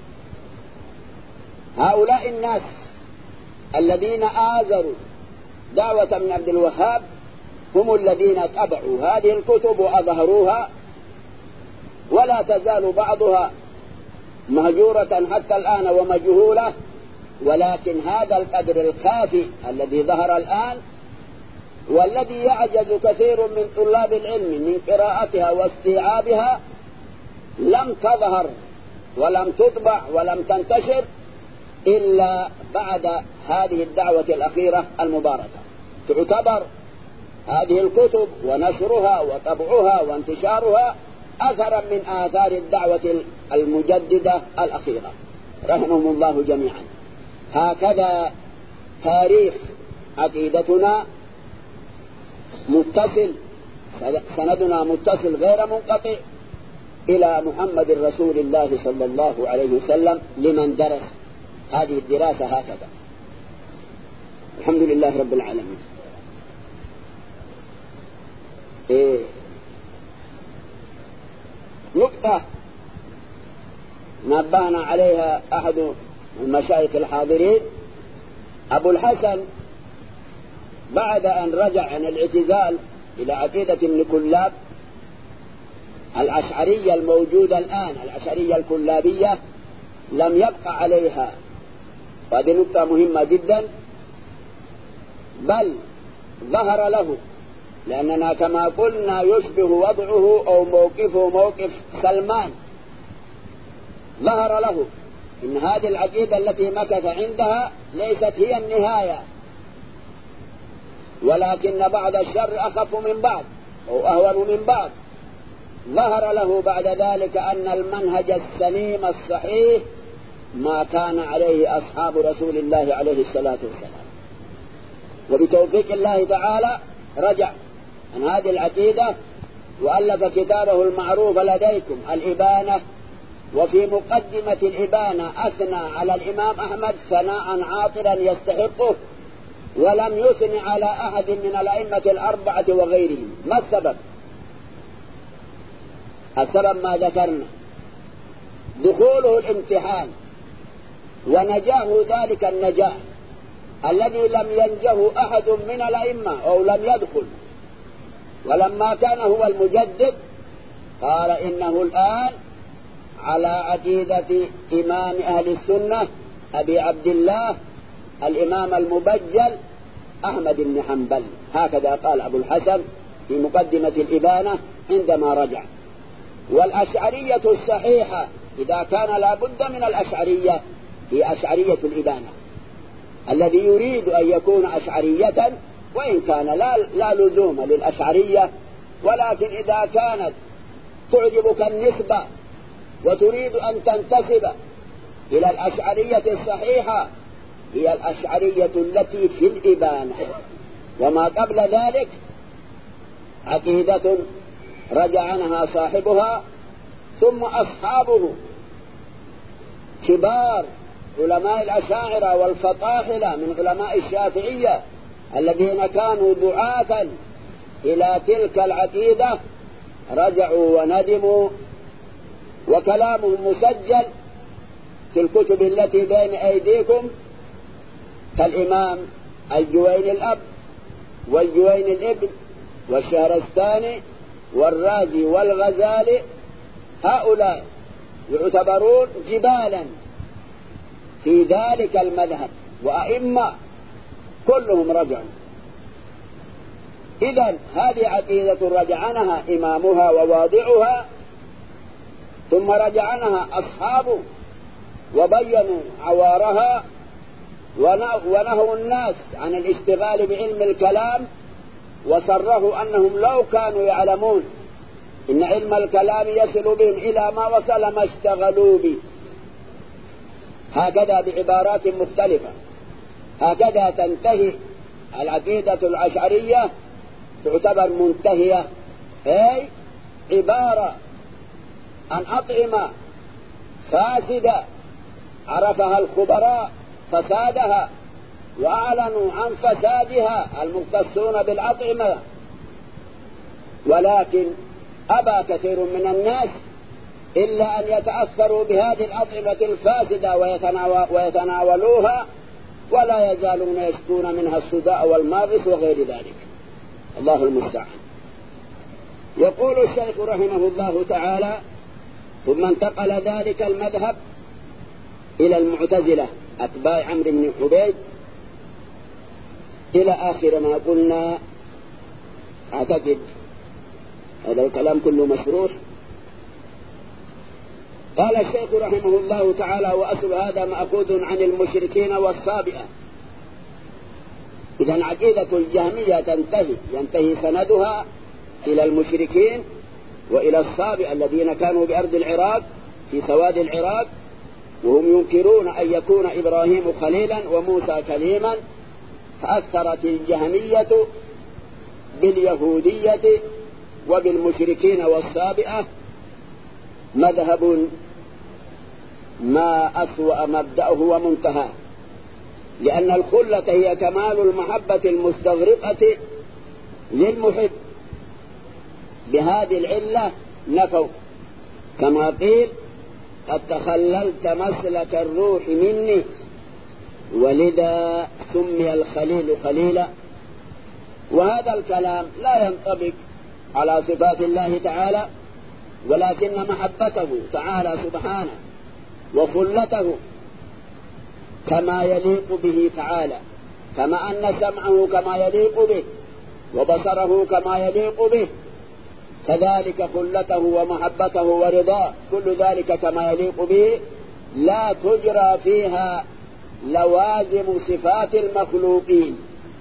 هؤلاء الناس الذين آزروا دعوة ابن عبد الوهاب هم الذين طبعوا هذه الكتب وأظهروها، ولا تزال بعضها مهجورة حتى الآن ومجهولة، ولكن هذا القدر الكافي الذي ظهر الآن والذي يعجز كثير من طلاب العلم من قراءتها واستيعابها لم تظهر ولم تطبع ولم تنتشر إلا بعد هذه الدعوة الأخيرة المباركة. تعتبر هذه الكتب ونشرها وطبعها وانتشارها أثرا من آثار الدعوة المجددة الأخيرة رحمهم الله جميعا. هكذا تاريخ عقيدتنا متصل، سندنا متصل غير منقطع إلى محمد رسول الله صلى الله عليه وسلم لمن درس هذه الدراسة هكذا. الحمد لله رب العالمين. نقطة نبهنا عليها أحد المشايخ الحاضرين، أبو الحسن بعد أن رجع عن الاعتزال إلى عقيدة ابن كلاب الأشعرية الموجودة الآن، الأشعرية الكلابية، لم يبقى عليها، وهذه نقطة مهمة جدا، بل ظهر له، لأننا كما قلنا يشبه وضعه أو موقفه موقف سلمان، ظهر له إن هذه العقيدة التي مكث عندها ليست هي النهاية، ولكن بعض الشر أخف من بعض أو أهون من بعض. ظهر له بعد ذلك أن المنهج السليم الصحيح ما كان عليه أصحاب رسول الله عليه الصلاة والسلام. وبتوفيق الله تعالى رجع عن هذه العقيدة وألف كتابه المعروف لديكم الإبانة. وفي مقدمة الإبانة أثنى على الإمام أحمد ثناء عاطلا يستحقه، ولم يثن على أحد من الأئمة الأربعة وغيرهم. ما السبب؟ السبب ما ذكرنا، دخوله الامتحان ونجاه ذلك النجاح الذي لم ينجه أحد من الأئمة أو لم يدخل. ولما كان هو المجدد قال إنه الآن على عقيدة إمام أهل السنة أبي عبد الله الإمام المبجل أحمد بن حنبل. هكذا قال أبو الحسن في مقدمة الإبانة عندما رجع. والأشعرية الصحيحة إذا كان لا بد من الأشعرية هي أشعرية الإبانة. الذي يريد أن يكون أشعرية وإن كان لا لزوم للأشعرية، ولكن إذا كانت تعجبك النسبة وتريد أن تنتسب إلى الأشعرية الصحيحة هي الأشعرية التي في الإبانة. وما قبل ذلك عقيدة رجع عنها صاحبها ثم أصحابه كبار علماء الأشاعرة والفطاحلة من علماء الشافعية الذين كانوا دعاة إلى تلك العقيدة رجعوا وندموا، وكلامهم مسجل في الكتب التي بين أيديكم كالإمام الجويني الأب والجويني الابن والشهرستاني والرازي والغزالي. هؤلاء يعتبرون جبالا في ذلك المذهب وأئمة كلهم رجعوا. إذن هذه عقيدة رجع عنها إمامها وواضعها، ثم رجع عنها أصحابه وبينوا عوارها ونهوا الناس عن الاشتغال بعلم الكلام، وصرحوا أنهم لو كانوا يعلمون إن علم الكلام يصل بهم إلى ما وصل ما اشتغلوا به. هكذا بعبارات مختلفة. هكذا تنتهي العقيدة الأشعرية، تعتبر منتهية، أي عبارة عن أطعمة فاسدة عرفها الخبراء فسادها وأعلنوا عن فسادها المختصون بالأطعمة، ولكن أبى كثير من الناس إلا أن يتأثروا بهذه الأطعمة الفاسدة ويتناولوها، ولا يزالون يشكون منها الصداع والماغص وغير ذلك. الله المستعان. يقول الشيخ رحمه الله تعالى: ثم انتقل ذلك المذهب إلى المعتزلة أتباع عمرو بن عبيد إلى آخر ما قلنا. أعتقد هذا الكلام كله مشروح. قال الشيخ رحمه الله تعالى: وأصل هذا مأخوذ عن المشركين والصابئة. إذن عقيدة الجهمية ينتهي سندها إلى المشركين وإلى الصابئة الذين كانوا بأرض العراق في سواد العراق، وهم ينكرون أن يكون إبراهيم خليلا وموسى كليما. فأثرت الجهمية باليهودية وبالمشركين والصابئة مذهب ما أسوأ مبدأه ومنتهى، لأن الخلة هي كمال المحبة المستغرقة للمحب. بهذه العلة نفوا، كما قيل: قد تخللت مسلك الروح مني، ولذا سمي الخليل خليلا. وهذا الكلام لا ينطبق على صفات الله تعالى، ولكن محبته تعالى سبحانه وخلته كما يليق به تعالى، كما أن سمعه كما يليق به وبصره كما يليق به، كذلك خلته ومحبته ورضاه كل ذلك كما يليق به، لا تجرى فيها لوازم صفات المخلوقين.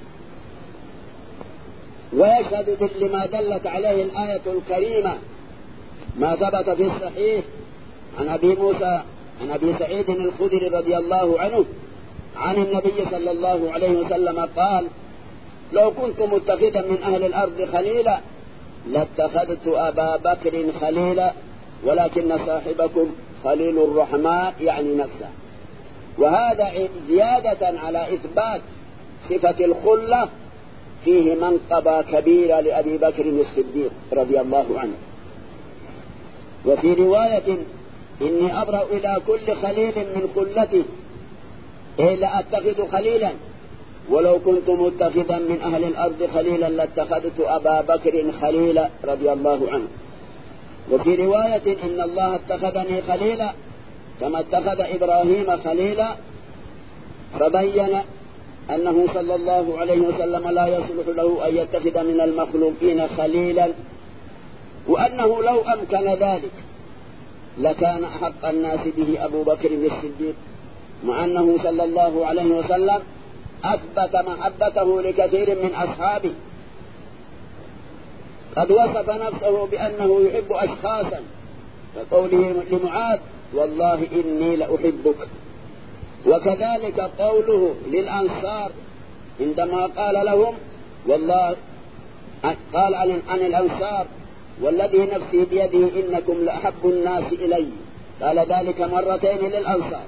ويشهد لما دلت عليه الآية الكريمة ما ثبت في الصحيح عن أبي موسى عن أبي سعيد الخدري رضي الله عنه عن النبي صلى الله عليه وسلم قال: لو كنت متخذا من أهل الأرض خليلا لاتخذت أبا بكر خليلا ولكن صاحبكم خليل الرحمن يعني نفسه. وهذا زيادة على إثبات صفة الخلة فيه منقبة كبيرة لأبي بكر الصديق رضي الله عنه. وفي رواية: إني أبرأ إلى كل خليل من خلته، إيه لأتخذ خليلا، ولو كنت متخذا من أهل الأرض خليلا لاتخذت أبا بكر خليلا رضي الله عنه. وفي رواية: إن الله اتخذني خليلا كما اتخذ إبراهيم خليلا، فبين أنه صلى الله عليه وسلم لا يصلح له أن يتخذ من المخلوقين خليلا، وأنه لو أمكن ذلك لكان أحق الناس به أبو بكر الصديق، مع أنه صلى الله عليه وسلم أثبت محبته لكثير من أصحابه. قد وصف نفسه بأنه يحب أشخاصا كقوله لمعاذ: والله إني لأحبك. وكذلك قوله للأنصار عندما قال لهم والله قال عن الأنصار: والذي نفسي بيده إنكم لأحب الناس إلي. قال ذلك مرتين للأنصار.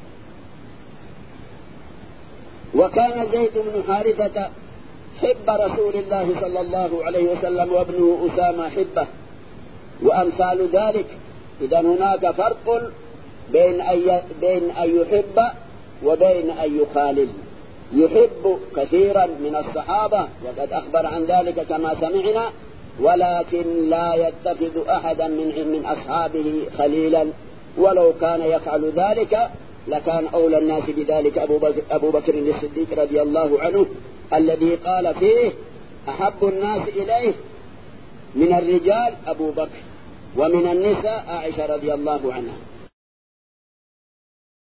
وكان زيد بن حارثة حب رسول الله صلى الله عليه وسلم، وابنه أسامة حبه، وأمثال ذلك. إذا هناك فرق بين أن يحب وبين أن يخالل. يحب كثيرا من الصحابة وقد أخبر عن ذلك كما سمعنا، ولكن لا يتخذ أحدا من أصحابه خليلا، ولو كان يفعل ذلك لكان أولى الناس بذلك أبو بكر الصديق رضي الله عنه، الذي قال فيه: أحب الناس إليه من الرجال أبو بكر، ومن النساء عائشة رضي الله عنها.